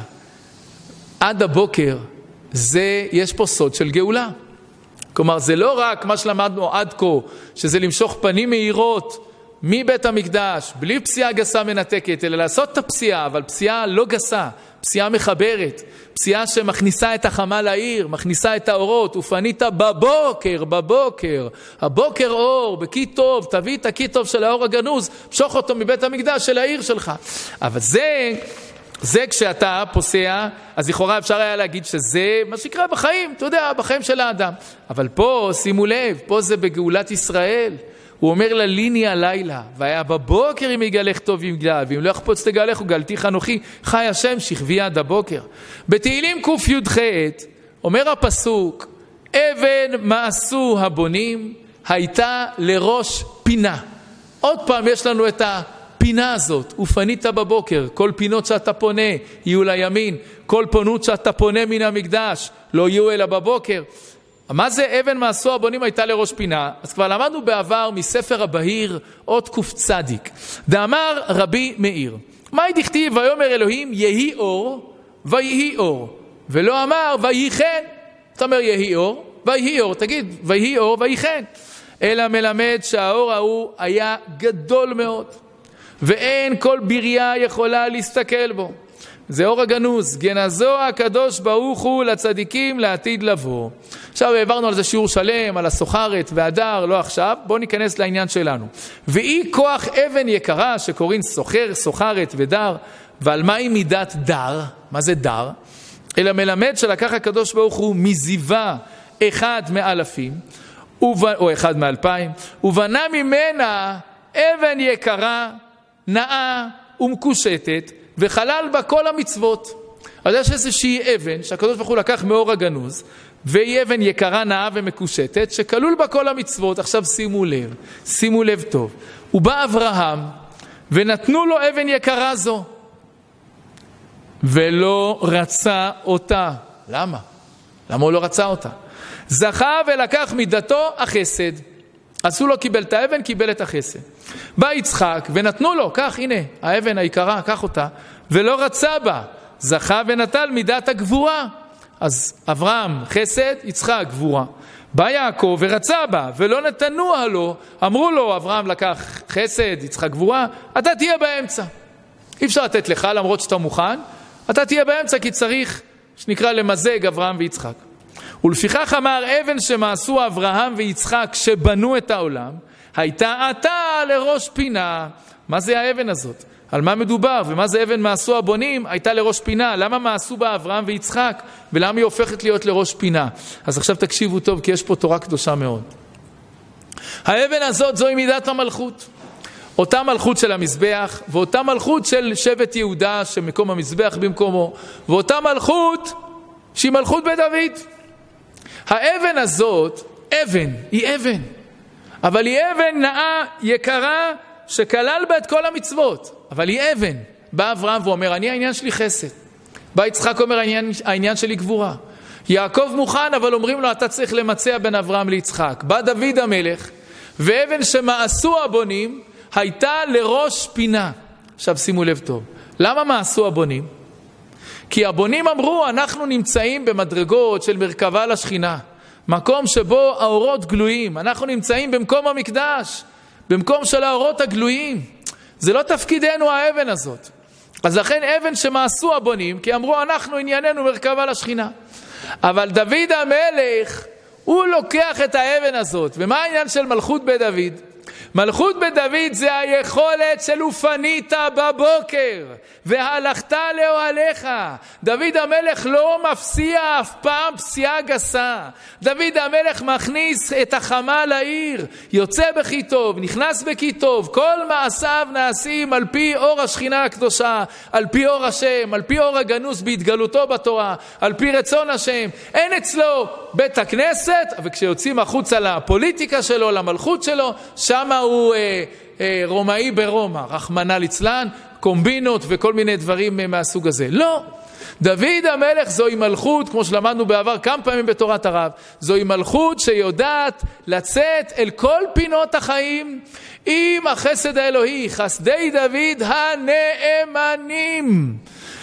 עד הבוקר, זה, יש פה סוד של גאולה. כלומר, זה לא רק מה שלמדנו עד כה, שזה למשוך פנים מהירות מבית המקדש, בלי פסיעה גסה מנתקת, אלא לעשות את הפסיעה, אבל פסיעה לא גסה, פסיעה מחברת, פסיעה שמכניסה את החמה לעיר, מכניסה את האורות, ופנית בבוקר, בבוקר, הבוקר אור, בכי טוב, תביא את הכי טוב של האור הגנוז, משוך אותו מבית המקדש של העיר שלך. אבל זה... זה כשאתה פוסע, אז לכאורה אפשר היה להגיד שזה מה שקרה בחיים, אתה יודע, בחיים של האדם. אבל פה, שימו לב, פה זה בגאולת ישראל. הוא אומר לה, ליני הלילה, והיה בבוקר אם יגלך טוב יגאל, ואם לא יחפוץ תגאלך וגאלתיך אנוכי, חי השם שכבי עד הבוקר. בתהילים ק"י"ח אומר הפסוק, אבן מעשו הבונים, הייתה לראש פינה. עוד פעם יש לנו את ה... פינה הזאת, ופנית בבוקר, כל פינות שאתה פונה יהיו לימין, כל פונות שאתה פונה מן המקדש לא יהיו אלא בבוקר. מה זה אבן מעשו הבונים הייתה לראש פינה? אז כבר למדנו בעבר מספר הבהיר עוד קצדיק. דאמר רבי מאיר, מה דכתיב ויאמר אלוהים יהי אור ויהי אור, ולא אמר ויהי חן. אתה אומר יהי אור ויהי אור, תגיד ויהי אור ויהי חן, אלא מלמד שהאור ההוא היה גדול מאוד ואין כל בריה יכולה להסתכל בו. זה אור הגנוז, גנזו הקדוש ברוך הוא לצדיקים לעתיד לבוא. עכשיו העברנו על זה שיעור שלם, על הסוחרת והדר, לא עכשיו, בואו ניכנס לעניין שלנו. ואי כוח אבן יקרה שקוראים סוחר, סוחרת ודר, ועל מה היא מידת דר? מה זה דר? אלא מלמד שלקח הקדוש ברוך הוא מזיבה אחד מאלפים, או אחד מאלפיים, ובנה ממנה אבן יקרה, נאה ומקושטת, וחלל בה כל המצוות. אז יש איזושהי אבן שהקדוש ברוך הוא לקח מאור הגנוז, והיא אבן יקרה, נאה ומקושטת, שכלול בה כל המצוות. עכשיו שימו לב, שימו לב טוב. ובא אברהם, ונתנו לו אבן יקרה זו, ולא רצה אותה. למה? למה הוא לא רצה אותה? זכה ולקח מידתו החסד. אז הוא לא קיבל את האבן, קיבל את החסד. בא יצחק ונתנו לו, כך הנה, האבן היקרה, קח אותה, ולא רצה בה. זכה ונטל מידת הגבורה. אז אברהם חסד, יצחק גבורה. בא יעקב ורצה בה, ולא נתנוה לו. אמרו לו, אברהם לקח חסד, יצחק גבורה, אתה תהיה באמצע. אי אפשר לתת לך, למרות שאתה מוכן, אתה תהיה באמצע, כי צריך, שנקרא למזג אברהם ויצחק. ולפיכך אמר, אבן שמעשו אברהם ויצחק שבנו את העולם, הייתה עתה לראש פינה. מה זה האבן הזאת? על מה מדובר? ומה זה אבן מעשו הבונים? הייתה לראש פינה. למה מעשו בה אברהם ויצחק? ולמה היא הופכת להיות לראש פינה? אז עכשיו תקשיבו טוב, כי יש פה תורה קדושה מאוד. האבן הזאת זוהי מידת המלכות. אותה מלכות של המזבח, ואותה מלכות של שבט יהודה שמקום המזבח במקומו, ואותה מלכות שהיא מלכות בית דוד. האבן הזאת, אבן, היא אבן, אבל היא אבן נאה, יקרה, שכלל בה את כל המצוות, אבל היא אבן. בא אברהם ואומר, אני העניין שלי חסד. בא יצחק אומר, העניין, העניין שלי גבורה. יעקב מוכן, אבל אומרים לו, אתה צריך למצע בין אברהם ליצחק. בא דוד המלך, ואבן שמעשו הבונים, הייתה לראש פינה. עכשיו שימו לב טוב, למה מעשו הבונים? כי הבונים אמרו, אנחנו נמצאים במדרגות של מרכבה לשכינה, מקום שבו האורות גלויים, אנחנו נמצאים במקום המקדש, במקום של האורות הגלויים. זה לא תפקידנו האבן הזאת. אז לכן אבן שמעשו הבונים, כי אמרו אנחנו ענייננו מרכבה לשכינה. אבל דוד המלך, הוא לוקח את האבן הזאת. ומה העניין של מלכות בית דוד? מלכות בית דוד זה היכולת של ופנית בבוקר והלכת לאוהליך. דוד המלך לא מפסיע אף פעם פסיעה גסה. דוד המלך מכניס את החמה לעיר, יוצא בכי טוב, נכנס בכי טוב. כל מעשיו נעשים על פי אור השכינה הקדושה, על פי אור השם, על פי אור הגנוז בהתגלותו בתורה, על פי רצון השם. אין אצלו בית הכנסת, וכשיוצאים החוצה לפוליטיקה שלו, למלכות שלו, שמה הוא אה, אה, רומאי ברומא, רחמנא ליצלן, קומבינות וכל מיני דברים מהסוג הזה. לא. דוד המלך זוהי מלכות, כמו שלמדנו בעבר כמה פעמים בתורת הרב, זוהי מלכות שיודעת לצאת אל כל פינות החיים עם החסד האלוהי, חסדי דוד הנאמנים.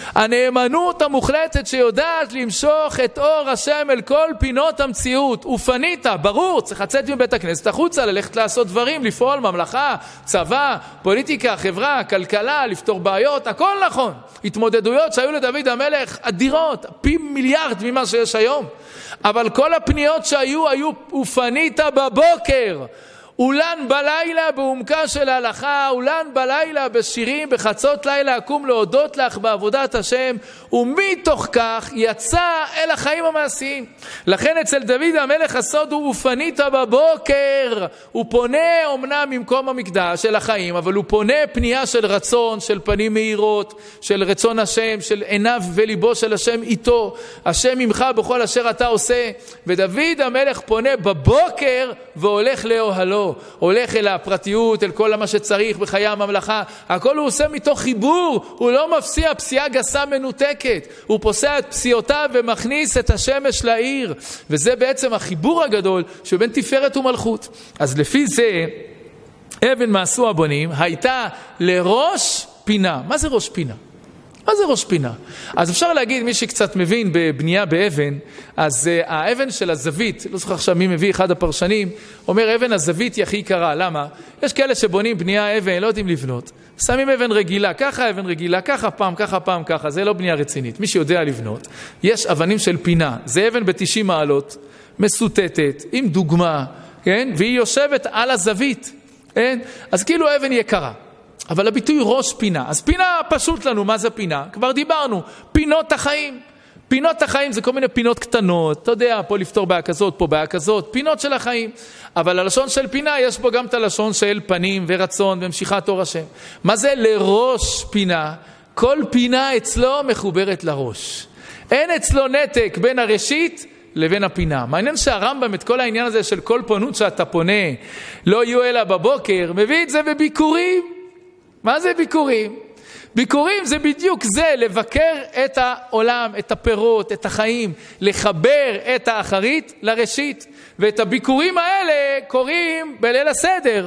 הנאמנות המוחלטת שיודעת למשוך את אור השם אל כל פינות המציאות. ופנית, ברור, צריך לצאת מבית הכנסת החוצה, ללכת לעשות דברים, לפעול, ממלכה, צבא, פוליטיקה, חברה, כלכלה, לפתור בעיות, הכל נכון. התמודדויות שהיו לדוד המלך אדירות, פי מיליארד ממה שיש היום. אבל כל הפניות שהיו, היו ופנית בבוקר. אולן בלילה בעומקה של ההלכה, אולן בלילה בשירים, בחצות לילה אקום להודות לך בעבודת השם, ומתוך כך יצא אל החיים המעשיים. לכן אצל דוד המלך הסוד הוא ופנית בבוקר. הוא פונה אומנם ממקום המקדש של החיים, אבל הוא פונה פנייה של רצון, של פנים מהירות, של רצון השם, של עיניו וליבו של השם איתו. השם ממך בכל אשר אתה עושה. ודוד המלך פונה בבוקר והולך לאוהלו. הולך אל הפרטיות, אל כל מה שצריך בחיי הממלכה. הכל הוא עושה מתוך חיבור. הוא לא מפסיע פסיעה גסה מנותקת. הוא פוסע את פסיעותיו ומכניס את השמש לעיר. וזה בעצם החיבור הגדול שבין תפארת ומלכות. אז לפי זה, אבן מעשו הבונים הייתה לראש פינה. מה זה ראש פינה? מה זה ראש פינה? אז אפשר להגיד, מי שקצת מבין בבנייה באבן, אז uh, האבן של הזווית, לא זוכר עכשיו מי מביא, אחד הפרשנים, אומר אבן הזווית היא הכי יקרה. למה? יש כאלה שבונים בנייה אבן, לא יודעים לבנות. שמים אבן רגילה, ככה אבן רגילה, ככה פעם, ככה פעם, ככה. זה לא בנייה רצינית. מי שיודע לבנות, יש אבנים של פינה. זה אבן ב-תשעים מעלות, מסוטטת, עם דוגמה, כן? והיא יושבת על הזווית. כן? אז כאילו אבן יקרה. אבל הביטוי ראש פינה. אז פינה פשוט לנו, מה זה פינה? כבר דיברנו, פינות החיים. פינות החיים זה כל מיני פינות קטנות, אתה יודע, פה לפתור בעיה כזאת, פה בעיה כזאת, פינות של החיים. אבל הלשון של פינה יש בו גם את הלשון של פנים ורצון ומשיכת אור השם. מה זה לראש פינה? כל פינה אצלו מחוברת לראש. אין אצלו נתק בין הראשית לבין הפינה. מעניין שהרמב"ם את כל העניין הזה של כל פונות שאתה פונה, לא יהיו אלא בבוקר, מביא את זה בביקורים. מה זה ביקורים? ביקורים זה בדיוק זה, לבקר את העולם, את הפירות, את החיים, לחבר את האחרית לראשית. ואת הביקורים האלה קוראים בליל הסדר,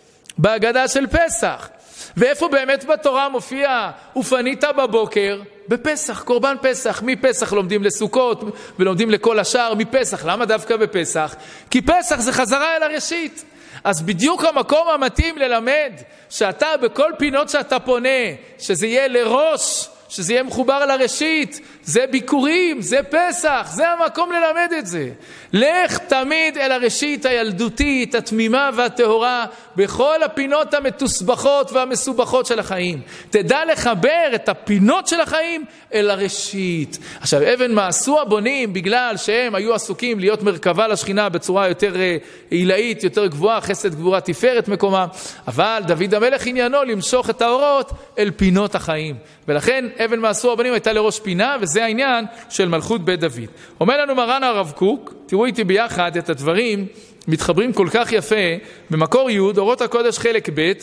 בהגדה של פסח. ואיפה באמת בתורה מופיע ופנית בבוקר? בפסח, קורבן פסח. מפסח לומדים לסוכות ולומדים לכל השאר. מפסח, למה דווקא בפסח? כי פסח זה חזרה אל הראשית. אז בדיוק המקום המתאים ללמד שאתה בכל פינות שאתה פונה, שזה יהיה לראש, שזה יהיה מחובר לראשית, זה ביקורים, זה פסח, זה המקום ללמד את זה. לך תמיד אל הראשית הילדותית, התמימה והטהורה, בכל הפינות המתוסבכות והמסובכות של החיים. תדע לחבר את הפינות של החיים אל הראשית. עכשיו, אבן מעשו הבונים, בגלל שהם היו עסוקים להיות מרכבה לשכינה בצורה יותר עילאית, יותר גבוהה, חסד גבורה תפארת מקומה, אבל דוד המלך עניינו למשוך את האורות אל פינות החיים. ולכן אבן מעשו הבונים הייתה לראש פינה, וזה העניין של מלכות בית דוד. אומר לנו מרן הרב קוק, תראו איתי ביחד את הדברים, מתחברים כל כך יפה, במקור י' אורות הקודש חלק ב',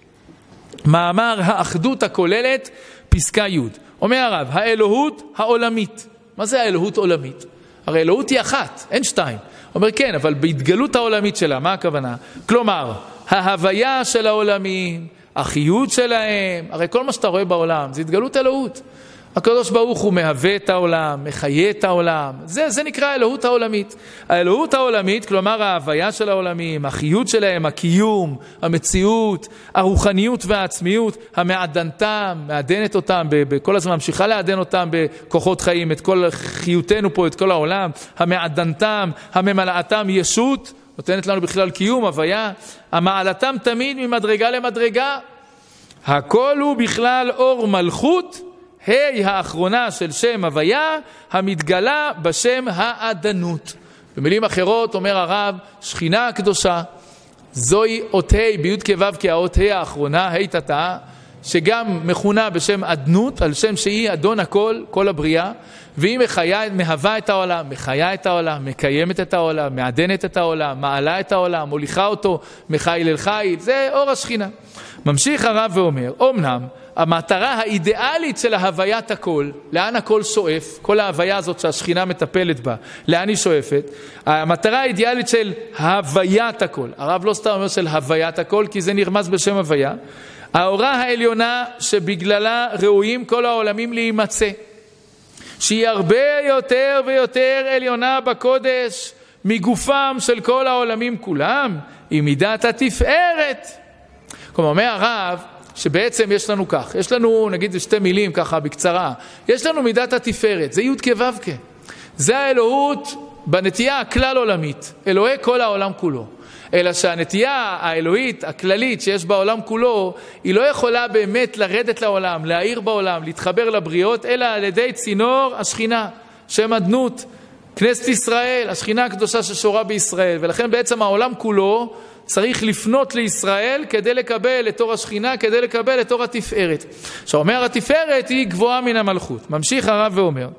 מאמר האחדות הכוללת, פסקה י'. אומר הרב, האלוהות העולמית. מה זה האלוהות עולמית? הרי אלוהות היא אחת, אין שתיים. אומר כן, אבל בהתגלות העולמית שלה, מה הכוונה? כלומר, ההוויה של העולמים, החיות שלהם, הרי כל מה שאתה רואה בעולם, זה התגלות אלוהות. הקדוש ברוך הוא מהווה את העולם, מחיה את העולם. זה, זה נקרא האלוהות העולמית. האלוהות העולמית, כלומר ההוויה של העולמים, החיות שלהם, הקיום, המציאות, הרוחניות והעצמיות, המעדנתם, מעדנת אותם, בכל הזמן ממשיכה לעדן אותם בכוחות חיים, את כל חיותנו פה, את כל העולם, המעדנתם, הממלאתם ישות, נותנת לנו בכלל קיום, הוויה, המעלתם תמיד ממדרגה למדרגה. הכל הוא בכלל אור מלכות, היי האחרונה של שם הוויה, המתגלה בשם העדנות. במילים אחרות אומר הרב, שכינה הקדושה, זוהי אות היי, ביוד כבב כהאות היי האחרונה, היי תתה, שגם מכונה בשם עדנות, על שם שהיא אדון הכל, כל הבריאה, והיא מחיה, מהווה את העולם, מחיה את העולם, מקיימת את העולם, מעדנת את העולם, מעלה את העולם, מוליכה אותו מחיל אל חיל, זה אור השכינה. ממשיך הרב ואומר, אומנם המטרה האידיאלית של ההוויית הכל, לאן הכל שואף, כל ההוויה הזאת שהשכינה מטפלת בה, לאן היא שואפת, המטרה האידיאלית של הוויית הכל, הרב לא סתם אומר של הוויית הכל, כי זה נרמז בשם הוויה, האורה העליונה שבגללה ראויים כל העולמים להימצא, שהיא הרבה יותר ויותר עליונה בקודש, מגופם של כל העולמים כולם, היא מידת התפארת. כלומר, אומר הרב, שבעצם יש לנו כך, יש לנו, נגיד שתי מילים ככה בקצרה, יש לנו מידת התפארת, זה י' כו' כ', זה האלוהות בנטייה הכלל עולמית, אלוהי כל העולם כולו. אלא שהנטייה האלוהית הכללית שיש בעולם כולו, היא לא יכולה באמת לרדת לעולם, להאיר בעולם, להתחבר לבריות, אלא על ידי צינור השכינה, שם עדנות, כנסת ישראל, השכינה הקדושה ששורה בישראל, ולכן בעצם העולם כולו צריך לפנות לישראל כדי לקבל את אור השכינה, כדי לקבל את אור התפארת. עכשיו אומר, התפארת היא גבוהה מן המלכות. ממשיך הרב ואומר,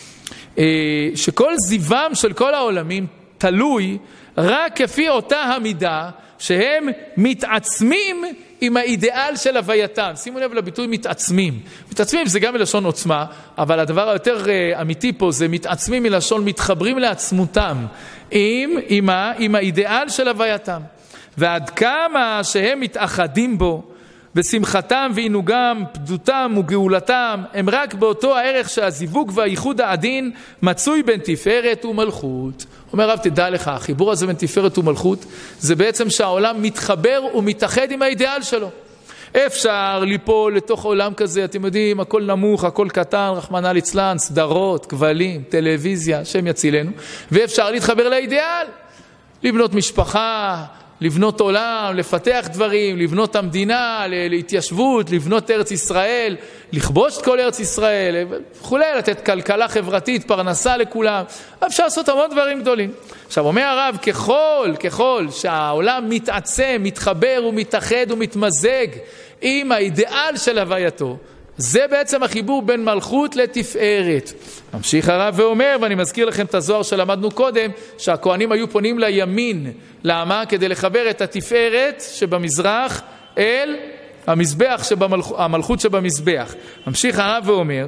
שכל זיוום של כל העולמים תלוי רק כפי אותה המידה שהם מתעצמים עם האידיאל של הווייתם. שימו לב לביטוי מתעצמים. מתעצמים זה גם מלשון עוצמה, אבל הדבר היותר אמיתי פה זה מתעצמים מלשון מתחברים לעצמותם עם, עם, עם האידיאל של הווייתם. ועד כמה שהם מתאחדים בו, בשמחתם ועינוגם, פדותם וגאולתם, הם רק באותו הערך שהזיווג והייחוד העדין מצוי בין תפארת ומלכות. אומר רב, תדע לך, החיבור הזה בין תפארת ומלכות, זה בעצם שהעולם מתחבר ומתאחד עם האידיאל שלו. אפשר ליפול לתוך עולם כזה, אתם יודעים, הכל נמוך, הכל קטן, רחמנא ליצלן, סדרות, כבלים, טלוויזיה, שם יצילנו, ואפשר להתחבר לאידיאל, לבנות משפחה, לבנות עולם, לפתח דברים, לבנות המדינה, להתיישבות, לבנות ארץ ישראל, לכבוש את כל ארץ ישראל, וכולי, לתת כלכלה חברתית, פרנסה לכולם. אפשר לעשות המון דברים גדולים. עכשיו, אומר הרב, ככל, ככל שהעולם מתעצם, מתחבר ומתאחד ומתמזג עם האידיאל של הווייתו, זה בעצם החיבור בין מלכות לתפארת. ממשיך הרב ואומר, ואני מזכיר לכם את הזוהר שלמדנו קודם, שהכהנים היו פונים לימין. למה? כדי לחבר את התפארת שבמזרח אל המזבח שבמלכות, המלכות שבמזבח. ממשיך הרב ואומר,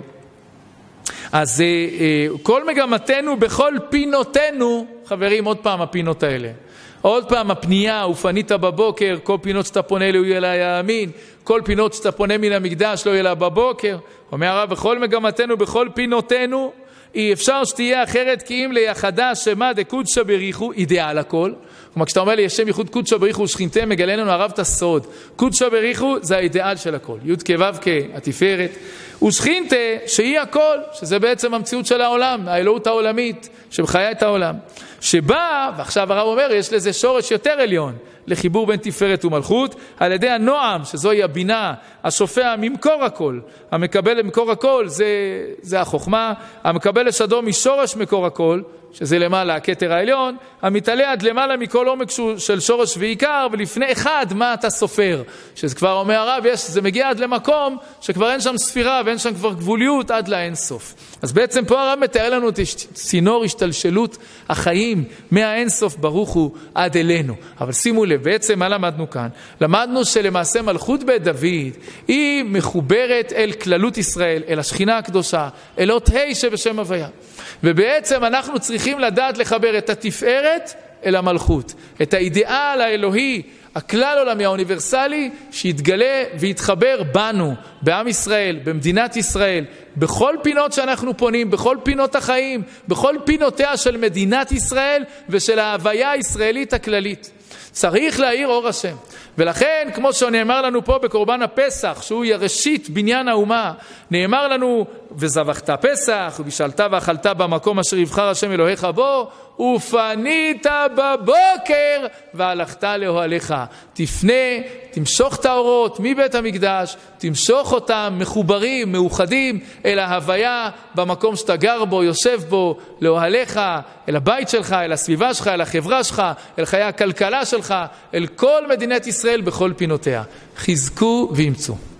אז כל מגמתנו בכל פינותינו, חברים, עוד פעם הפינות האלה. עוד פעם הפנייה, ופנית בבוקר, כל פינות שאתה פונה לו יהיה לה יאמין, כל פינות שאתה פונה מן המקדש לא יהיה לה בבוקר. אומר הרב, בכל מגמתנו, בכל פינותינו, אי אפשר שתהיה אחרת כי אם ליחדה שמה דקודשא בריחו, אידיאל הכל. כלומר, כשאתה אומר לי, השם ייחוד קודשא בריחו ושכינתה, מגלה לנו הרב את הסוד. קודשא בריחו זה האידיאל של הכל. י' כו' כ', התפארת. ושכינתה שהיא הכל, שזה בעצם המציאות של העולם, האלוהות העולמית, שמחיה את העולם. שבא, ועכשיו הרב אומר, יש לזה שורש יותר עליון, לחיבור בין תפארת ומלכות, על ידי הנועם, שזוהי הבינה, השופע ממקור הכל. המקבל למקור הכל, זה, זה החוכמה. המקבל לשדו משורש מקור הכל, שזה למעלה הכתר העליון, המתעלה עד למעלה מכל עומק של שורש ועיקר, ולפני אחד מה אתה סופר. שזה כבר אומר הרב, יש, זה מגיע עד למקום שכבר אין שם ספירה ואין שם כבר גבוליות עד לאין סוף. אז בעצם פה הרב מתאר לנו את צינור השתלשלות החיים מהאין סוף ברוך הוא עד אלינו. אבל שימו לב, בעצם מה למדנו כאן? למדנו שלמעשה מלכות בית דוד היא מחוברת אל כללות ישראל, אל השכינה הקדושה, אל אות ה' שבשם הוויה. ובעצם אנחנו צריכים לדעת לחבר את התפארת אל המלכות, את האידיאל האלוהי הכלל עולמי האוניברסלי שיתגלה ויתחבר בנו, בעם ישראל, במדינת ישראל, בכל פינות שאנחנו פונים, בכל פינות החיים, בכל פינותיה של מדינת ישראל ושל ההוויה הישראלית הכללית. צריך להאיר אור השם. ולכן, כמו שנאמר לנו פה בקורבן הפסח, שהוא ראשית בניין האומה, נאמר לנו, וזבחת פסח, ובישלת ואכלת במקום אשר יבחר השם אלוהיך בו, ופנית בבוקר והלכת לאוהליך. תפנה, תמשוך את האורות מבית המקדש, תמשוך אותם מחוברים, מאוחדים אל ההוויה במקום שאתה גר בו, יושב בו, לאוהליך, אל הבית שלך, אל הסביבה שלך, אל החברה שלך, אל חיי הכלכלה שלך, אל כל מדינת ישראל בכל פינותיה. חזקו ואמצו.